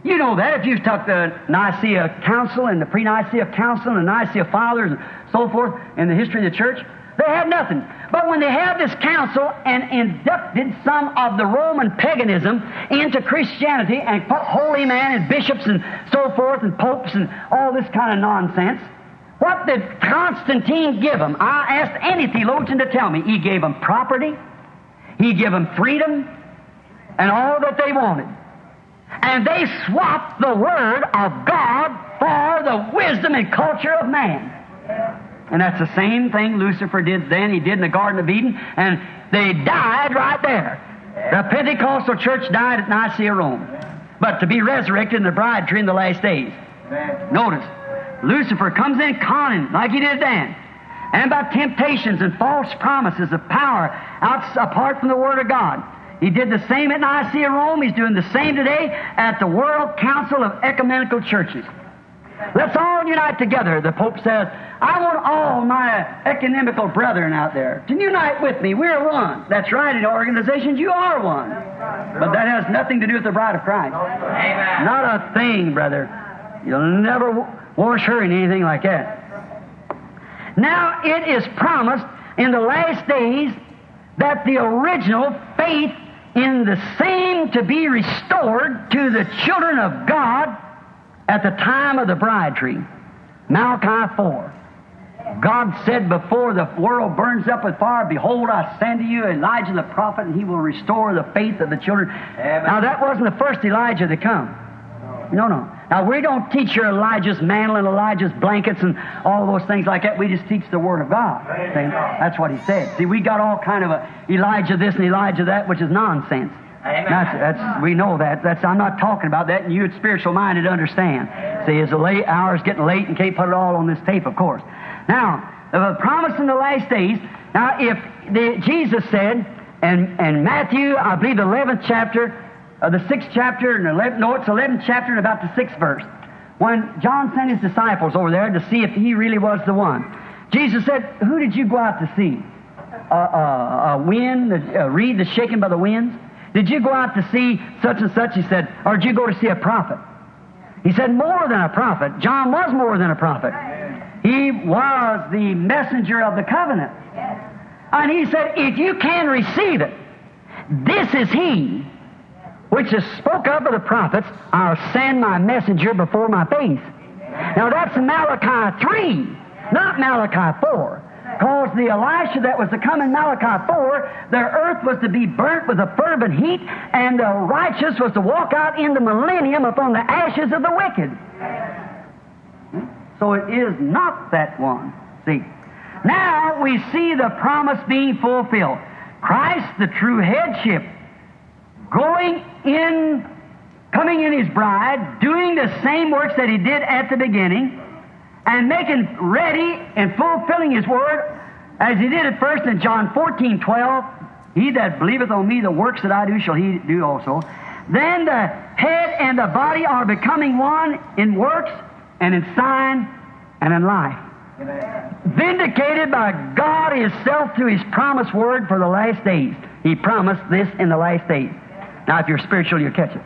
You know that if you've took the Nicaea Council and the Pre-Nicaea Council and the Nicaea Fathers and so forth in the history of the church, they had nothing. But when they had this council and inducted some of the Roman paganism into Christianity and put holy men and bishops and so forth and popes and all this kind of nonsense, what did Constantine give them? I asked any theologian to tell me. He gave them property, he gave them freedom, and all that they wanted. And they swapped the Word of God for the wisdom and culture of man. And that's the same thing Lucifer did then. He did in the Garden of Eden, and they died right there. The Pentecostal church died at Nicaea, Rome, but to be resurrected in the bride tree in the last days. Notice, Lucifer comes in conning like he did then, and by temptations and false promises of power apart from the Word of God. He did the same at Nicaea, Rome. He's doing the same today at the World Council of Ecumenical Churches. Let's all unite together, the Pope says. I want all my ecumenical brethren out there to unite with me. We're one. That's right, in organizations you are one. But that has nothing to do with the bride of Christ. Amen. Not a thing, brother. You'll never wash her in anything like that. Now, it is promised in the last days that the original faith in the same to be restored to the children of God at the time of the bride tree. Malachi 4. God said, before the world burns up with fire, behold, I send to you Elijah the prophet, and he will restore the faith of the children. Amen. Now, that wasn't the first Elijah to come. No. Now, we don't teach your Elijah's mantle and Elijah's blankets and all those things like that. We just teach the Word of God. See? That's what he said. See, we got all kind of a Elijah this and Elijah that, which is nonsense. That's we know that. I'm not talking about that, and you spiritual-minded understand. See, as the late hour's getting late and can't put it all on this tape, of course. Now, the promise in the last days, now if Jesus said, and Matthew, I believe the 11th chapter, the 6th chapter, and it's 11th chapter and about the 6th verse, when John sent his disciples over there to see if he really was the one, Jesus said, who did you go out to see? A wind, a reed that's shaken by the winds? Did you go out to see such and such? He said, or did you go to see a prophet? He said, more than a prophet. John was more than a prophet. He was the messenger of the covenant. And he said, if you can receive it, this is he which is spoke of by the prophets, I'll send my messenger before my face. Now that's Malachi 3, not Malachi 4. Because the Elisha that was to come in Malachi 4, the earth was to be burnt with a fervent heat, and the righteous was to walk out in the millennium upon the ashes of the wicked. So it is not that one. See, now we see the promise being fulfilled. Christ, the true headship, coming in his bride, doing the same works that he did at the beginning, and making ready and fulfilling his word, as he did at first in John 14:12, he that believeth on me, the works that I do shall he do also. Then the head and the body are becoming one in works and in sign and in life. Amen. Vindicated by God himself through his promised word for the last days. He promised this in the last days. Now, if you're spiritual, you'll catch it.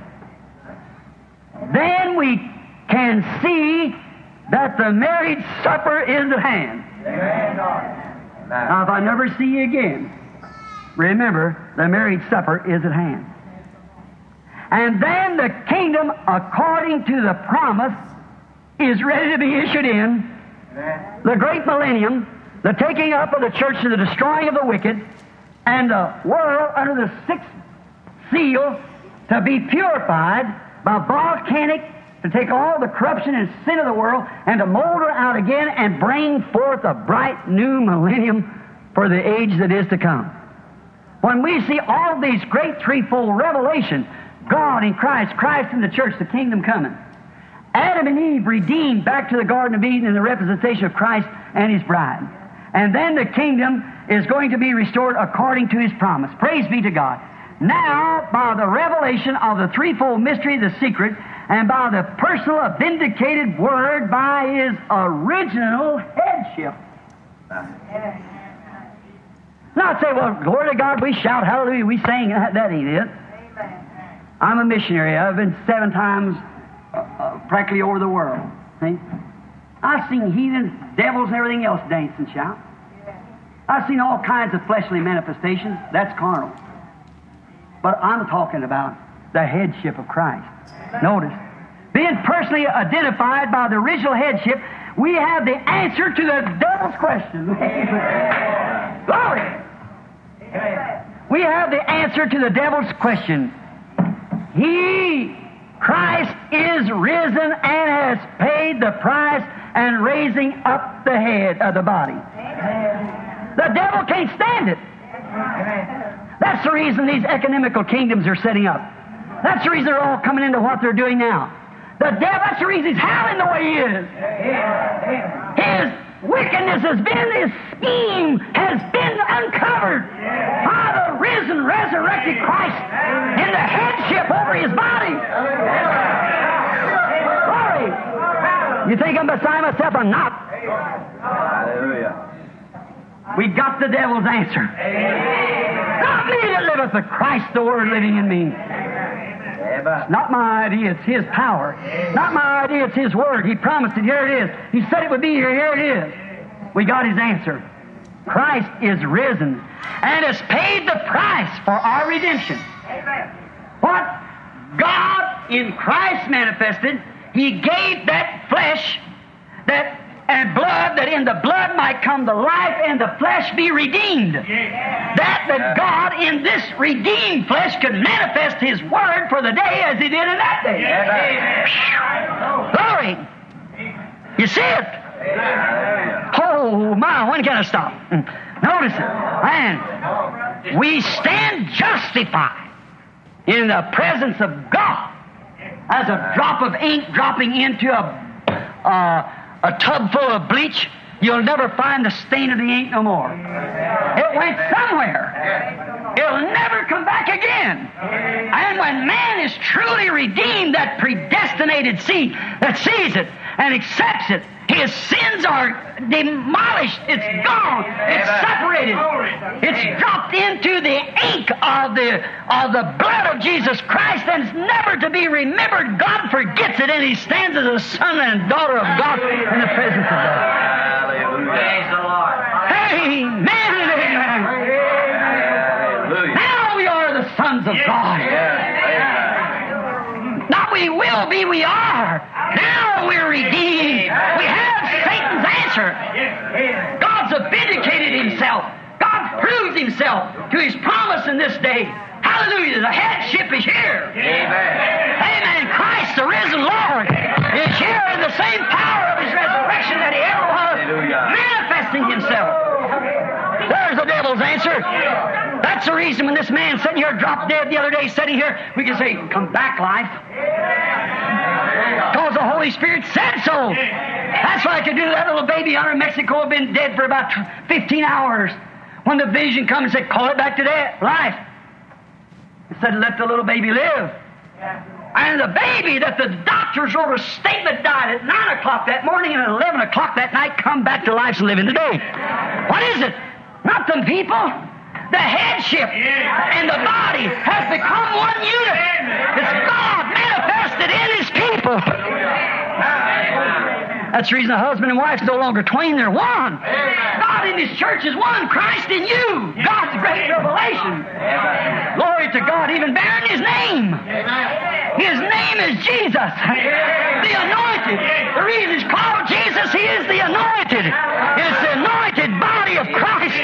Then we can see that the marriage supper is at hand. Amen. Now, if I never see you again, remember, the marriage supper is at hand. And then the kingdom, according to the promise, is ready to be issued in. Amen. The great millennium, the taking up of the church and the destroying of the wicked, and the world under the sixth seal to be purified by volcanic, to take all the corruption and sin of the world and to mold her out again and bring forth a bright new millennium for the age that is to come. When we see all these great threefold revelations, God in Christ, Christ in the church, the kingdom coming, Adam and Eve redeemed back to the Garden of Eden in the representation of Christ and his bride. And then the kingdom is going to be restored according to his promise. Praise be to God. Now, by the revelation of the threefold mystery, the secret, and by the personal vindicated word by his original headship. Now I'd say, well, glory to God, we shout hallelujah, we sing, that ain't it. I'm a missionary. I've been 7 times practically over the world. See? I've seen heathens, devils, and everything else dance and shout. I've seen all kinds of fleshly manifestations. That's carnal. But I'm talking about the headship of Christ. Notice, being personally identified by the original headship, we have the answer to the devil's question. Glory! We have the answer to the devil's question. He, Christ, is risen and has paid the price and raising up the head of the body. The devil can't stand it. That's the reason these economical kingdoms are setting up. That's the reason they're all coming into what they're doing now. The devil, that's the reason he's howling the way he is. His wickedness has been, his scheme has been uncovered by the risen, resurrected Christ in the headship over his body. Glory! You think I'm beside myself? I'm not. Hallelujah. We got the devil's answer. Not me that liveth, but Christ the Word living in me. Amen. Not my idea, it's His power. Not my idea, it's His Word. He promised it, here it is. He said it would be here, here it is. We got His answer. Christ is risen and has paid the price for our redemption. What God in Christ manifested, He gave that flesh and blood, that in the blood might come the life and the flesh be redeemed. That God in this redeemed flesh could manifest His Word for the day as He did in that day. Glory! You see it? Oh my, when can I stop? Notice it. And we stand justified in the presence of God as a drop of ink dropping into a tub full of bleach. You'll never find the stain of the ink no more. It went somewhere. It'll never come back again. And when man is truly redeemed, that predestinated seed that sees it and accepts it, his sins are demolished. It's gone. It's separated. It's dropped into the ink of the blood of Jesus Christ, and it's never to be remembered. God forgets it, and He stands as a son and daughter of God in the presence of God. Hallelujah. Praise the Lord. Amen and amen. Hallelujah. Now we are the sons of God. Not we will be, we are. Now we're redeemed. We have Satan's answer. God's vindicated Himself. God proves Himself to His promise in this day. Hallelujah. The headship is here. Amen. Amen. Christ, the risen Lord, is here in the same power of His resurrection that He ever was, Hallelujah. manifesting Himself. There's the devil's answer. That's the reason when this man sitting here dropped dead the other day, sitting here, we can say, come back, life. Because the Holy Spirit said so. That's why I could do that little baby under Mexico had been dead for about 15 hours. When the vision comes and said, call it back to life. It said, let the little baby live. And the baby that the doctors wrote a statement died at 9 o'clock that morning and at 11 o'clock that night come back to life and living today. What is it? Not them people. The headship and the body has become one unit. It's God manifested in His people. That's the reason a husband and wife is no longer twain, they're one. God in His church is one. Christ in you. God's great revelation. Glory to God, even bearing His name. His name is Jesus, the anointed. The reason He's called Jesus, He is the anointed. It's the anointed body of Christ.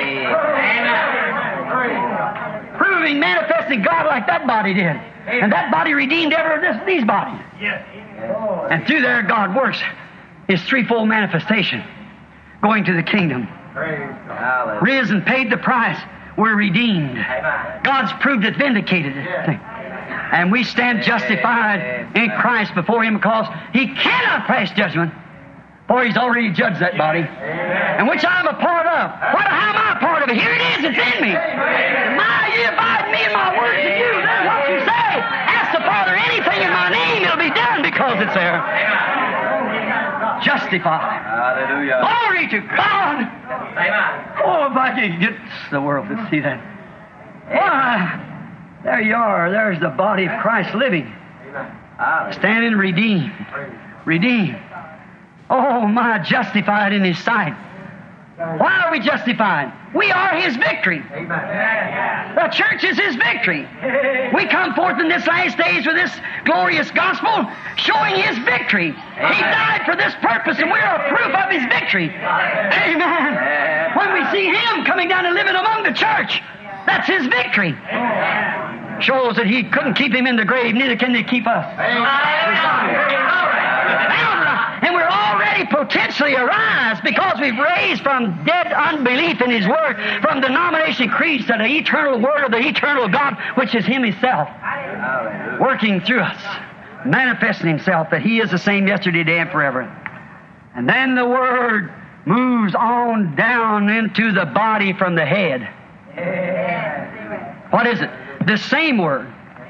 Proving, manifesting God like that body did. And that body redeemed these bodies. And through there God works His threefold manifestation, going to the kingdom. Risen, paid the price, we're redeemed. God's proved it, vindicated it. And we stand justified in Christ before Him because He cannot pass judgment, for He's already judged that body, and which I'm a part of. How am I a part of it? Here it is, it's in me. You abide in me and my words in you. That's what you say. Ask the Father anything in my name, it'll be done because it's there. Justified. Hallelujah. Glory to God. Oh, if I could get the world to see that. Why, there you are. There's the body of Christ living, standing redeemed. Redeemed. Oh, my, justified in His sight. Why are we justified? We are His victory. The church is His victory. We come forth in this last days with this glorious gospel showing His victory. He died for this purpose, and we are a proof of His victory. Amen. When we see Him coming down and living among the church, that's His victory. Shows that He couldn't keep Him in the grave, neither can He keep us. And we're already potentially arise because we've raised from dead unbelief in His Word, from denomination creeds to the eternal Word of the eternal God, which is Him Himself, working through us, manifesting Himself that He is the same yesterday, today, and forever. And then the Word moves on down into the body from the head. What is it? The same Word.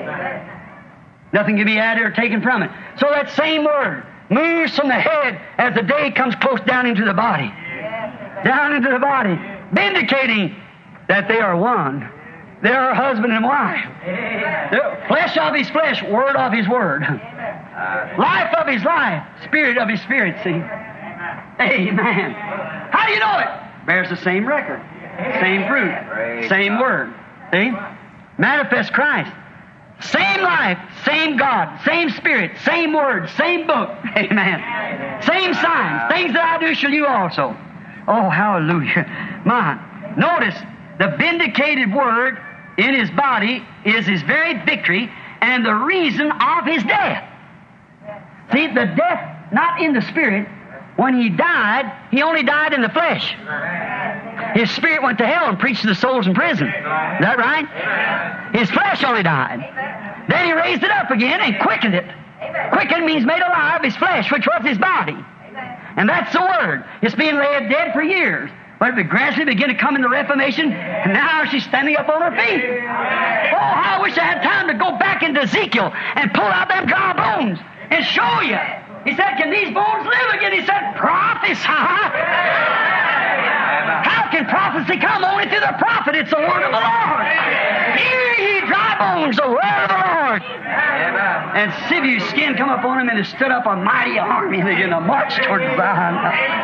Nothing can be added or taken from it. So that same Word moves from the head as the day comes close down into the body. Down into the body. Vindicating that they are one. They are husband and wife. Flesh of His flesh, Word of His Word. Life of His life, Spirit of His Spirit, see? Amen. How do you know it? Bears the same record. Same fruit. Same Word. See? Manifest Christ. Same life, same God, same Spirit, same Word, same book. Amen. Same signs. Things that I do shall you also. Oh, hallelujah. Notice, the vindicated Word in His body is His very victory and the reason of His death. See, the death, not in the Spirit. When He died, He only died in the flesh. His spirit went to hell and preached to the souls in prison. Is that right? His flesh only died. Then He raised it up again and quickened it. Quickened means made alive His flesh, which was His body. And that's the Word. It's been laid dead for years. But it gradually began to come in the Reformation, and now she's standing up on her feet. Oh, how I wish I had time to go back into Ezekiel and pull out them dry bones and show you. He said, can these bones live again? He said, prophesy. How can prophecy come? Only through the prophet. It's the word of the Lord. Hear ye dry bones, the word of the Lord. And sinew skin come upon him, and it stood up a mighty army, and they began to march toward Zion.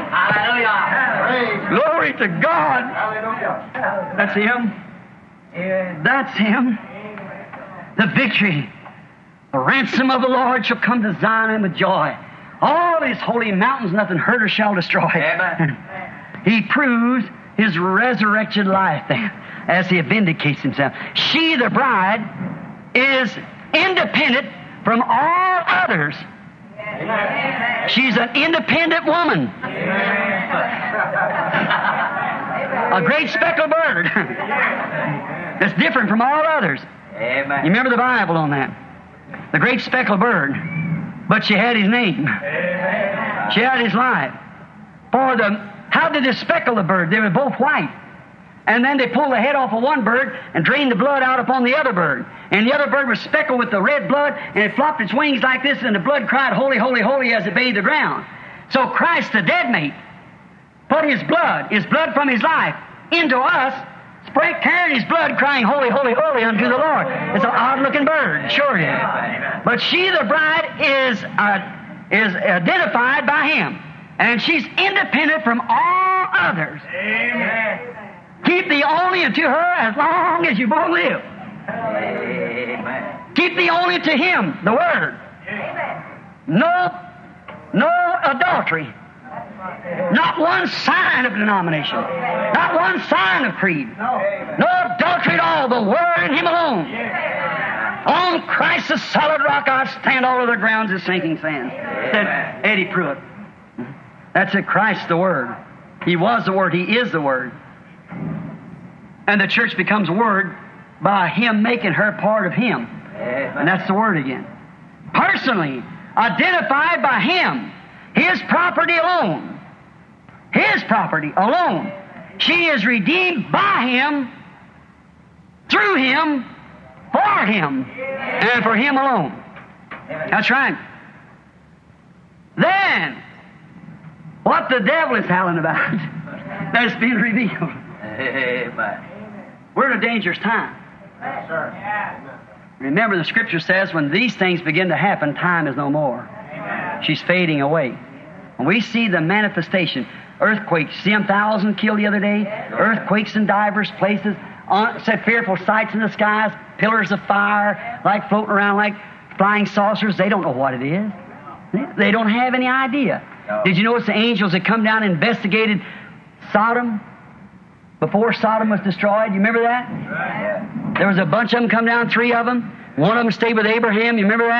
Hallelujah. Glory to God. That's Him. That's Him. The victory. The ransom of the Lord shall come to Zion with joy. All His holy mountains, nothing hurt or shall destroy. Amen. He proves His resurrection life then, as He vindicates Himself. She, the bride, is independent from all others. She's an independent woman. A great speckled bird that's different from all others. You remember the Bible on that? The great speckled bird. But she had His name. She had His life. How did they speckle the bird? They were both white. And then they pulled the head off of one bird and drained the blood out upon the other bird. And the other bird was speckled with the red blood, and it flopped its wings like this, and the blood cried, holy, holy, holy, as it bathed the ground. So Christ, the dead mate, put His blood from His life, into us, carrying His blood, crying, holy, holy, holy unto the Lord. It's an odd-looking bird, sure is. But she, the bride, is identified by Him. And she's independent from all others. Amen. Keep thee only unto her as long as you both live. Amen. Keep thee only to Him, the Word. Amen. No adultery. Not one sign of denomination. Not one sign of creed. No adultery at all. The Word and Him alone. On Christ the solid rock I stand, all other grounds is sinking sand. Said Eddie Pruitt. That's it, Christ the Word. He was the Word. He is the Word. And the church becomes Word by Him making her part of Him. And that's the Word again. Personally, identified by Him. His property alone. His property alone. She is redeemed by Him, through Him, for Him, and for Him alone. That's right. Then, what the devil is howling about, that's been revealed. Amen. We're in a dangerous time. Yes, sir. Remember, the Scripture says when these things begin to happen, time is no more. Amen. She's fading away. And we see the manifestation. Earthquakes. See them 1,000 killed the other day? Earthquakes in divers places. Said fearful sights in the skies. Pillars of fire, like floating around like flying saucers. They don't know what it is. They don't have any idea. Did you notice the angels that come down and investigated Sodom before Sodom was destroyed? You remember that? There was a bunch of them come down, 3 of them. One of them stayed with Abraham. You remember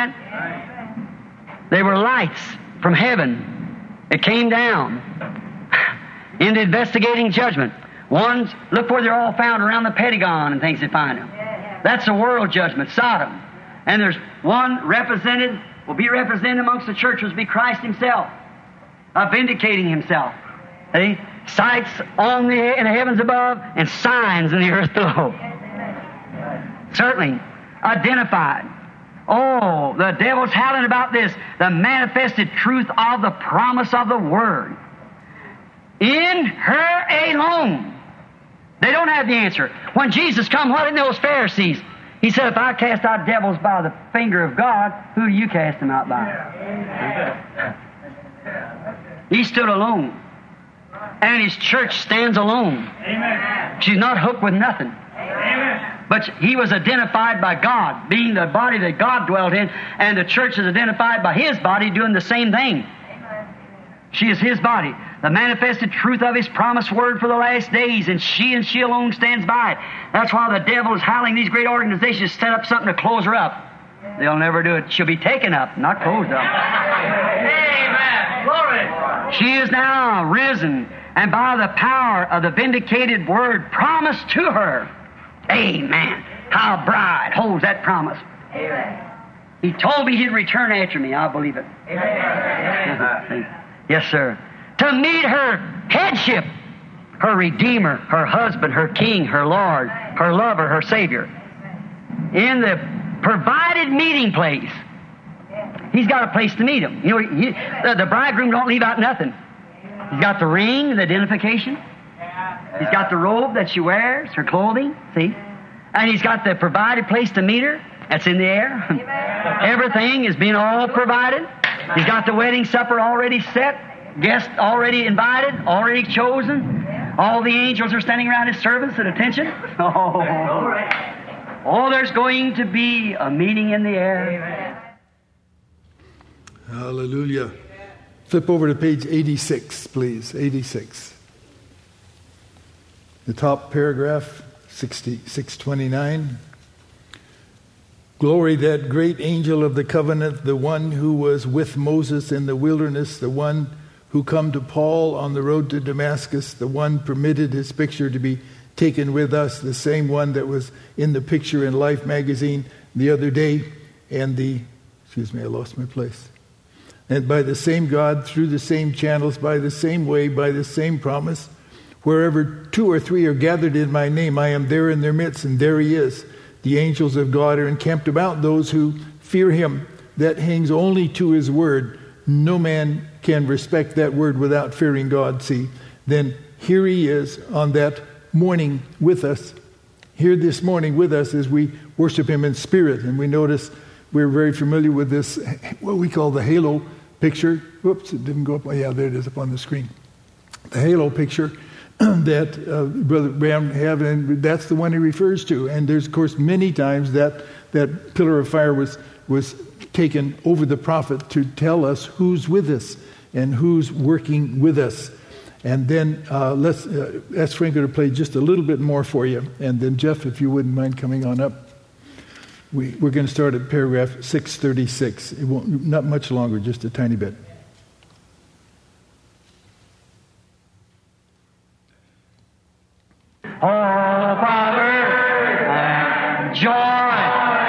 that? They were lights from heaven. It came down into investigating judgment. Ones, look where they're all found around the Pentagon and things they find them. That's the world judgment, Sodom. And there's one represented, will be represented amongst the church, will be Christ Himself, vindicating Himself. See? Sights in the heavens above and signs in the earth below. Certainly identified. Oh, the devil's howling about this. The manifested truth of the promise of the Word. In her alone. They don't have the answer. When Jesus come, what did those Pharisees? He said, if I cast out devils by the finger of God, who do you cast them out by? He stood alone. And His church stands alone. Amen. She's not hooked with nothing. Amen. But He was identified by God, being the body that God dwelt in, and the church is identified by His body doing the same thing. Amen. She is His body. The manifested truth of His promised word for the last days, and she alone stands by it. That's why the devil is howling these great organizations set up something to close her up. They'll never do it. She'll be taken up, not closed up. Amen. Glory. She is now risen, and by the power of the vindicated word promised to her. Amen. How bride holds that promise. Amen. He told me He'd return after me. I believe it. Amen. Yes, sir. To meet her headship, her Redeemer, her husband, her King, her Lord, her lover, her Savior. In the provided meeting place. He's got a place to meet Him. You know, the bridegroom don't leave out nothing. He's got the ring, the identification. He's got the robe that she wears, her clothing, see? And He's got the provided place to meet her. That's in the air. Everything is being all provided. He's got the wedding supper already set. Guests already invited, already chosen. All the angels are standing around His servants at attention. Oh, there's going to be a meeting in the air. Hallelujah. Flip over to page 86, please. 86. The top paragraph, 629. Glory, that great angel of the covenant, the one who was with Moses in the wilderness, the one who come to Paul on the road to Damascus, the one permitted his picture to be taken with us, the same one that was in the picture in Life magazine the other day, and I lost my place. And by the same God, through the same channels, by the same way, by the same promise, wherever 2 or 3 are gathered in my name, I am there in their midst, and there He is. The angels of God are encamped about those who fear Him. That hangs only to His word. No man can respect that word without fearing God, see. Then here He is on that morning with us. Here this morning with us as we worship Him in spirit. And we notice we're very familiar with this, what we call the halo picture. Whoops, it didn't go up. Oh, yeah, there it is up on the screen. The halo picture that Brother Bram have, and that's the one he refers to. And there's, of course, many times that pillar of fire was taken over the prophet to tell us who's with us and who's working with us. And then let's ask Franco to play just a little bit more for you. And then, Jeff, if you wouldn't mind coming on up. We're going to start at paragraph 636. It won't, not much longer, just a tiny bit. Oh, Father, joy.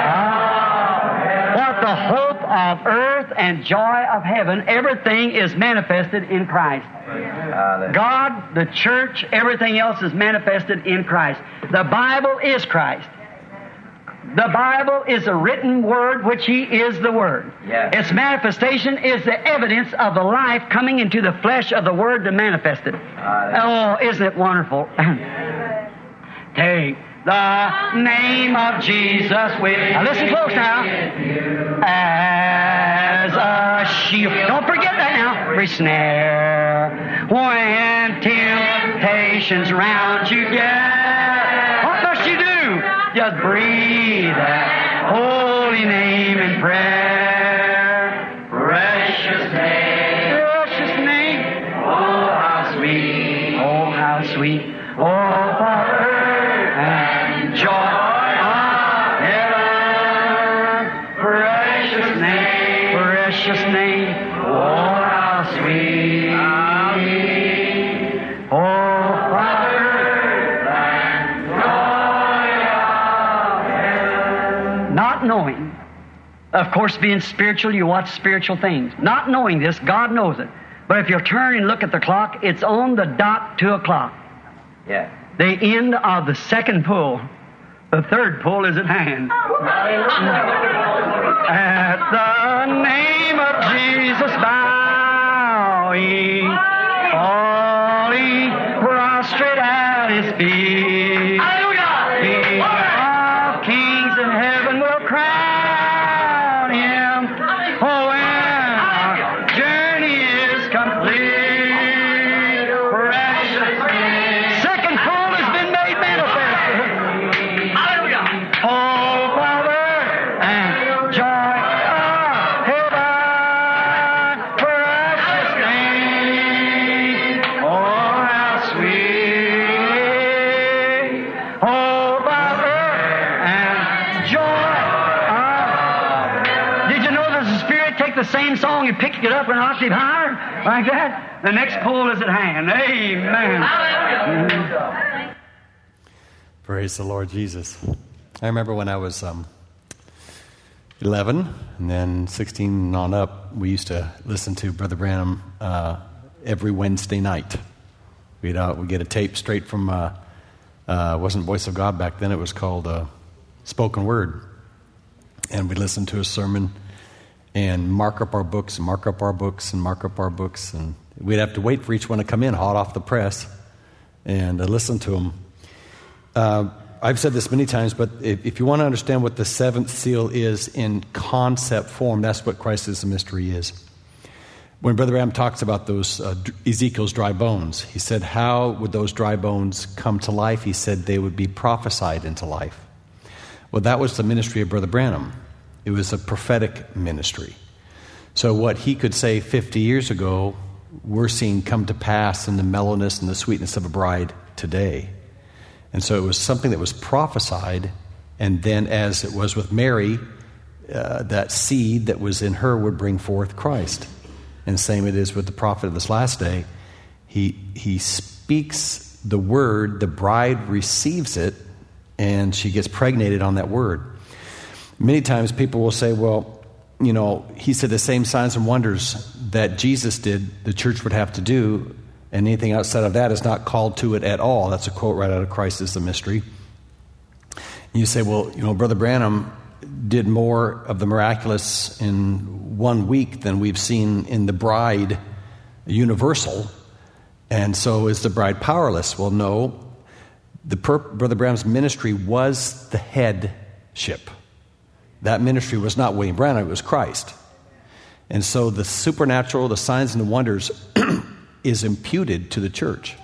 What the hope of earth and joy of heaven, everything is manifested in Christ. God, the church, everything else is manifested in Christ. The Bible is Christ. The Bible is a written word, which He is the Word. Yes. Its manifestation is the evidence of the life coming into the flesh of the Word to manifest it. Oh, isn't it wonderful? Take the name of Jesus with. Now listen close now. As a shield. Don't forget that now. Every snare, when temptations round you get, what must you do? Just breathe that holy name in prayer. Precious name, precious name. Oh, how sweet, oh, how sweet. Oh, Father, and joy of heaven. Precious name, precious name. Oh, how sweet. Oh, Father, and joy of heaven. Not knowing, of course, being spiritual, you watch spiritual things. Not knowing this, God knows it. But if you turn and look at the clock, it's on the dot 2 o'clock. Yeah. The end of the second pull. The third pull is at hand. At the name of Jesus bowing, falling prostrate at His feet. King of kings in heaven will crown Him. Oh, when our journey is complete. Precious name. Second pull has been made manifest. Hallelujah. Oh, Father, and joy of heaven. Precious name. Oh, how sweet. Oh, Father, and joy of... Did you know that the Spirit take the same song and pick it up an octave higher? Like that? The next pull is at hand. Amen. Praise the Lord Jesus. I remember when I was 11 and then 16 on up, we used to listen to Brother Branham every Wednesday night. We'd get a tape straight from, wasn't Voice of God back then, it was called Spoken Word. And we'd listen to a sermon and mark up our books and mark up our books and mark up our books. And we'd have to wait for each one to come in hot off the press and listen to them. I've said this many times, but if you want to understand what the seventh seal is in concept form, that's what Christ is a mystery is. When Brother Branham talks about those Ezekiel's dry bones, he said, how would those dry bones come to life? He said they would be prophesied into life. Well, that was the ministry of Brother Branham. It was a prophetic ministry. So what he could say 50 years ago, we're seeing come to pass in the mellowness and the sweetness of a bride today. And so it was something that was prophesied, and then as it was with Mary, that seed that was in her would bring forth Christ. And same it is with the prophet of this last day. He speaks the word, the bride receives it, and she gets pregnated on that word. Many times people will say, well, you know, he said the same signs and wonders that Jesus did, the church would have to do, and anything outside of that is not called to it at all. That's a quote right out of Christ is the Mystery. And you say, well, you know, Brother Branham did more of the miraculous in 1 week than we've seen in the bride universal, and so is the bride powerless? Well, no. Brother Branham's ministry was the headship. That ministry was not William Branham, it was Christ. And so the supernatural, the signs and the wonders is imputed to the church.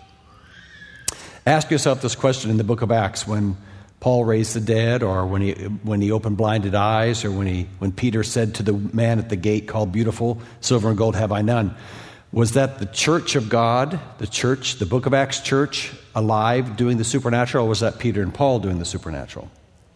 Ask yourself this question in the book of Acts when Paul raised the dead, or when he opened blinded eyes, or when Peter said to the man at the gate called Beautiful, silver and gold have I none. Was that the church of God, the church, the book of Acts church, alive doing the supernatural, or was that Peter and Paul doing the supernatural?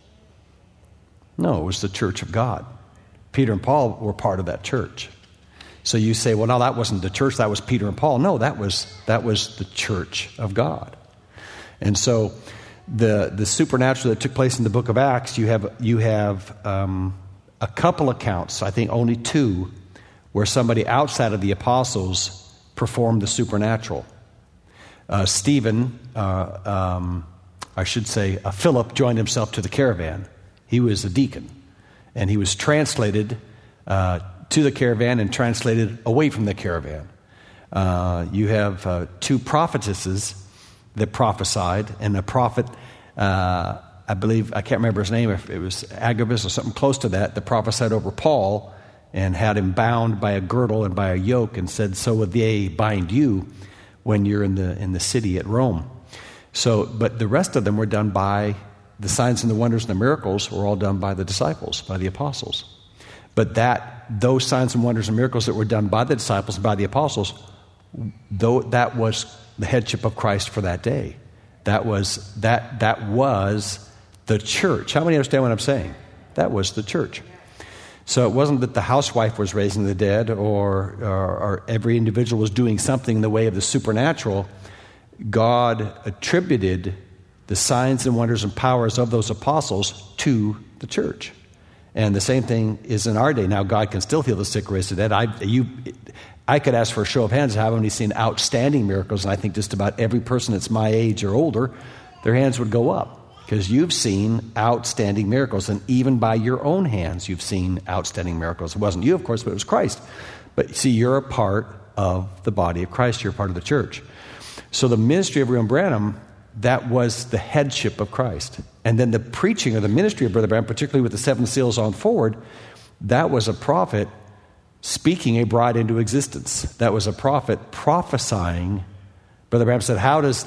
No, it was the church of God. Peter and Paul were part of that church. So you say, well, no, that wasn't the church, that was Peter and Paul. No, that was the church of God. And so the supernatural that took place in the book of Acts, you have a couple accounts, I think only 2, where somebody outside of the apostles performed the supernatural. Philip joined himself to the caravan. He was a deacon, and he was translated to the caravan and translated away from the caravan. You have 2 prophetesses that prophesied, and a prophet, I believe, I can't remember his name, if it was Agabus or something close to that prophesied over Paul, and had him bound by a girdle and by a yoke, and said, so would they bind you when you're in the city at Rome. So, but the rest of them were done by the signs and the wonders and the miracles were all done by the disciples, by the apostles. But those signs and wonders and miracles that were done by the disciples and by the apostles, though that was the headship of Christ for that day. That was the church. How many understand what I'm saying? That was the church. So it wasn't that the housewife was raising the dead or every individual was doing something in the way of the supernatural. God attributed the signs and wonders and powers of those apostles to the church. And the same thing is in our day. Now, God can still heal the sick, raise the dead. I could ask for a show of hands, how many seen outstanding miracles? And I think just about every person that's my age or older, their hands would go up. Because you've seen outstanding miracles, and even by your own hands, you've seen outstanding miracles. It wasn't you, of course, but it was Christ. But see, you're a part of the body of Christ. You're a part of the church. So the ministry of William Branham, that was the headship of Christ. And then the preaching or the ministry of Brother Branham, particularly with the 7 seals on forward, that was a prophet speaking a bride into existence. That was a prophet prophesying. Brother Branham said, how does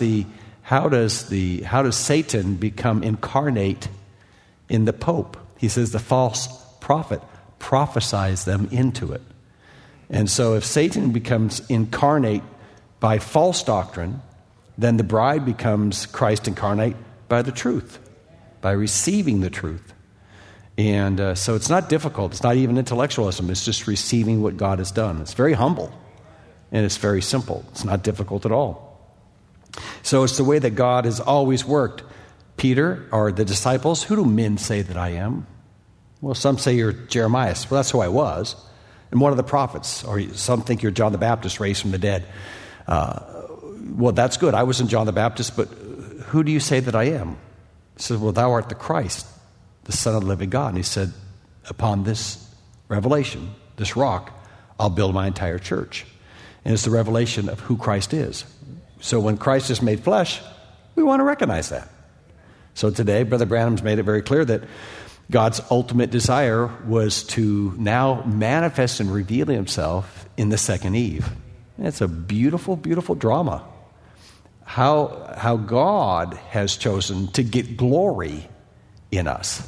Satan become incarnate in the Pope? He says the false prophet prophesies them into it. And so if Satan becomes incarnate by false doctrine, then the bride becomes Christ incarnate by the truth, by receiving the truth. And so it's not difficult. It's not even intellectualism. It's just receiving what God has done. It's very humble, and it's very simple. It's not difficult at all. So it's the way that God has always worked. Peter, or the disciples, who do men say that I am? Well, some say you're Jeremiah. Well, that's who I was. And one of the prophets. Or some think you're John the Baptist raised from the dead. Well, that's good. I wasn't John the Baptist, but who do you say that I am? He said, well, thou art the Christ, the Son of the living God. And he said, upon this revelation, this rock, I'll build my entire church. And it's the revelation of who Christ is. So when Christ is made flesh, we want to recognize that. So today, Brother Branham's made it very clear that God's ultimate desire was to now manifest and reveal himself in the second Eve. And it's a beautiful, beautiful drama. How God has chosen to get glory in us.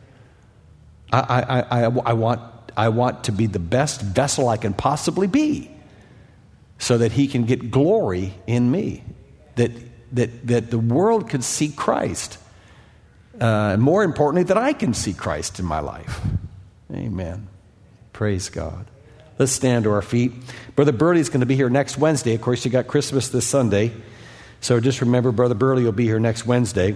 I want to be the best vessel I can possibly be, so that he can get glory in me, that the world can see Christ. More importantly, that I can see Christ in my life. Amen. Praise God. Let's stand to our feet. Brother Burley's going to be here next Wednesday. Of course, you got Christmas this Sunday. So just remember, Brother Burley will be here next Wednesday.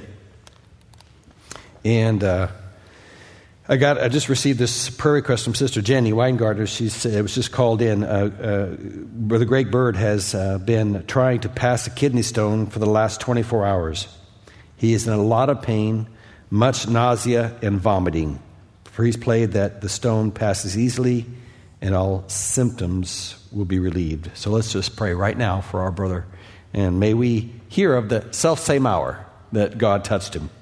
And I just received this prayer request from Sister Jenny Weingartner. She said it was just called in. Brother Greg Bird has been trying to pass a kidney stone for the last 24 hours. He is in a lot of pain, much nausea and vomiting. For he's prayed that the stone passes easily and all symptoms will be relieved. So let's just pray right now for our brother. And may we hear of the self-same hour that God touched him.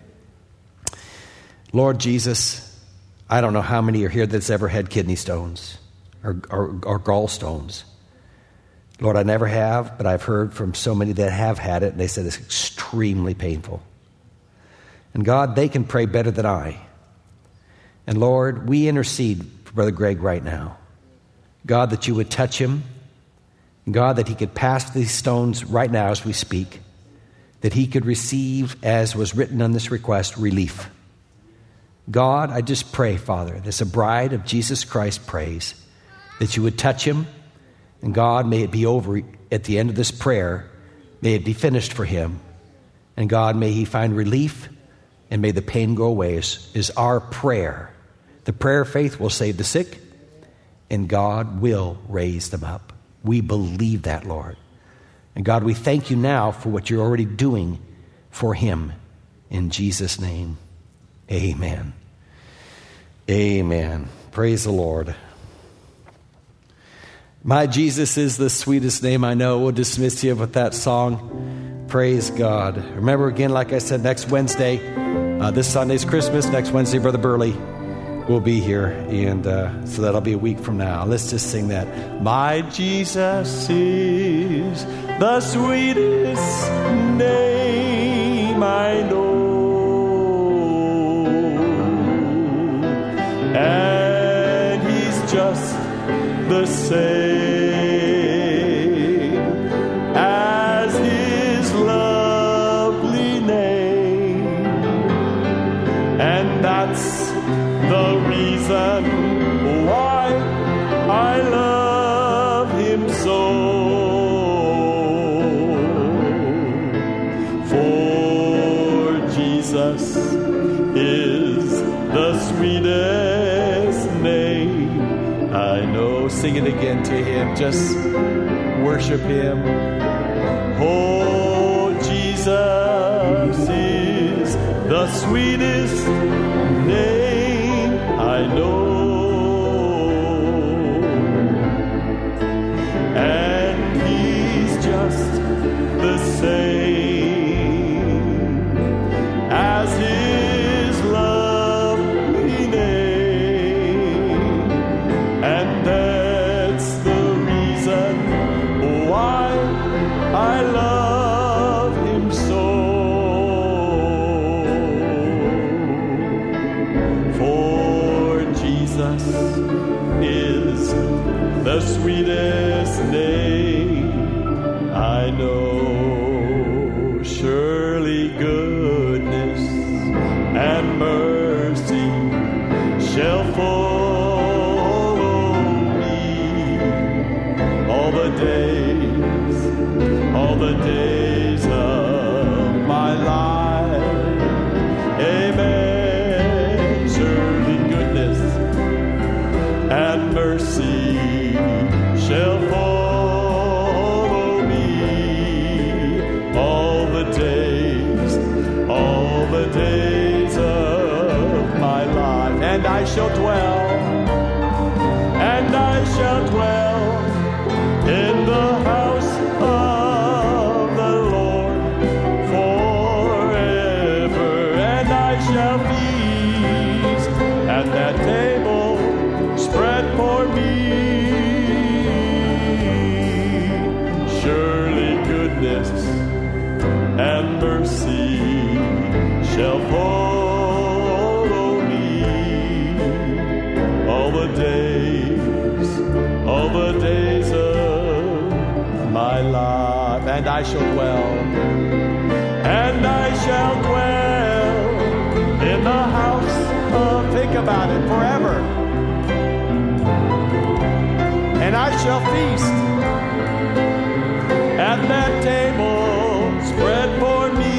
Lord Jesus, I don't know how many are here that's ever had kidney stones or gallstones. Lord, I never have, but I've heard from so many that have had it, and they said it's extremely painful. And God, they can pray better than I. And Lord, we intercede for Brother Greg right now. God, that you would touch him. God, that he could pass these stones right now as we speak. That he could receive, as was written on this request, relief. God, I just pray, Father, as a bride of Jesus Christ prays, that you would touch him. And God, may it be over at the end of this prayer. May it be finished for him. And God, may he find relief, and may the pain go away is our prayer. The prayer of faith will save the sick, and God will raise them up. We believe that, Lord. And God, we thank you now for what you're already doing for him. In Jesus' name, amen. Amen. Praise the Lord. My Jesus is the sweetest name I know. We'll dismiss you with that song. Praise God. Remember again, like I said, next Wednesday, this Sunday's Christmas. Next Wednesday, Brother Burley we'll be here, and so that'll be a week from now. Let's just sing that. My Jesus is the sweetest name I know, and He's just the same as His lovely name, and that's the reason why I love Him so. For Jesus is the sweetest name I know. Sing it again to Him. Just worship Him. Oh, Jesus is the sweetest name I know, and He's just the same as His lovely name, and that's the reason why I love Him so. For Jesus is the sweetest name I know. Surely goodness and mercy shall follow me all the days of my life. Amen. Surely goodness and mercy shall follow me all the days of my life, and I shall dwell in the house of the Lord forever, and I shall feast at that table spread for me. Surely goodness and mercy shall follow me all the days of my life, and I shall dwell in the house of, think about it, forever, and I shall feast at that table spread for me.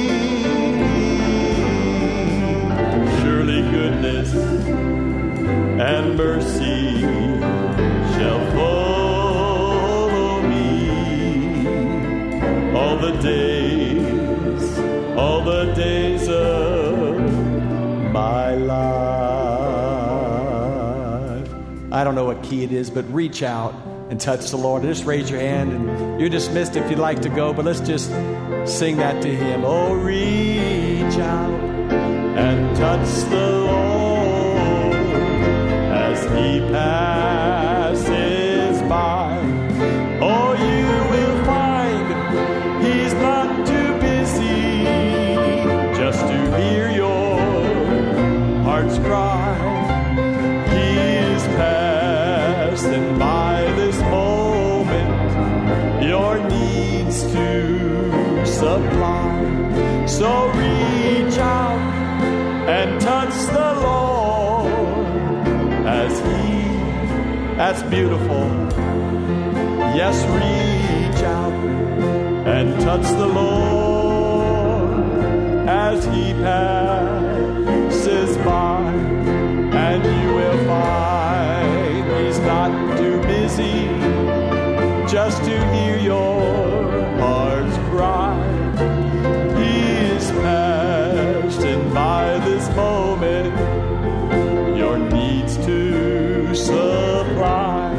Surely goodness and mercy shall follow me all the days of my life. I don't know what key it is, but reach out and touch the Lord. Just raise your hand, and you're dismissed if you'd like to go, but let's just sing that to Him. Oh, reach out and touch the Lord as He passes by. Oh, you will find He's not too busy just to hear your heart's cry. He is passing by this moment, your needs to supply. So reach out and touch the Lord as that's beautiful. Yes, reach out and touch the Lord as He passes by, and you will find He's not too busy just to hear your heart's cry. He is passing by this moment, your needs to supply.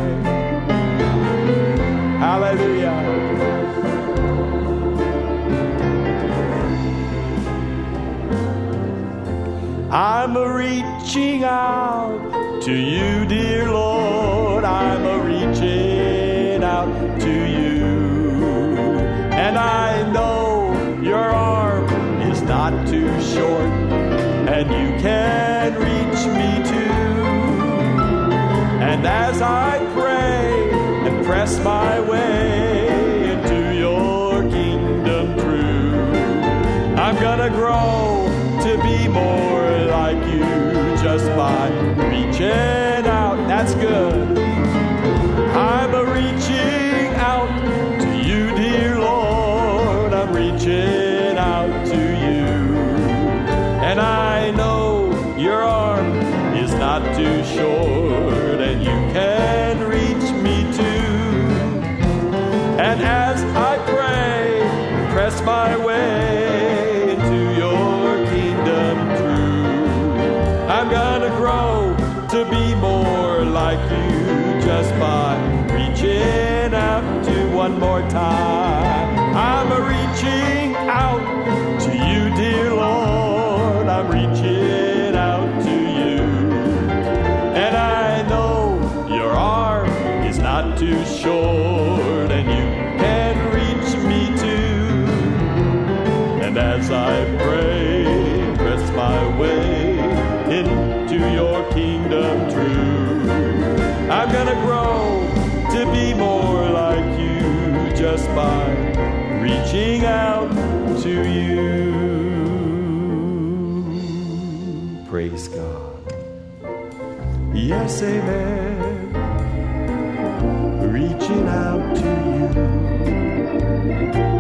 Hallelujah. I'm reaching out to you, dear Lord. I'm reaching out to you. And I know your arm is not too short, and you can reach me too. And as I pray and press my way into your kingdom true, I'm gonna grow to be more like you just by reaching out. That's good. I'm reaching out to you, dear Lord. I'm reaching out to you. And I know your arm is not too short, and you can reach me too. And as I pray, press my way into your kingdom true, I'm gonna grow to be more like you just by reaching out to one more time. I'm reaching out to you, dear Lord. I'm reaching out to you. And I know your arm is not too short, and you can reach me too. And as I pray, press my way into your kingdom true, I'm gonna grow to be more like you just by reaching out to you. Praise God. Yes, amen. Reaching out to you.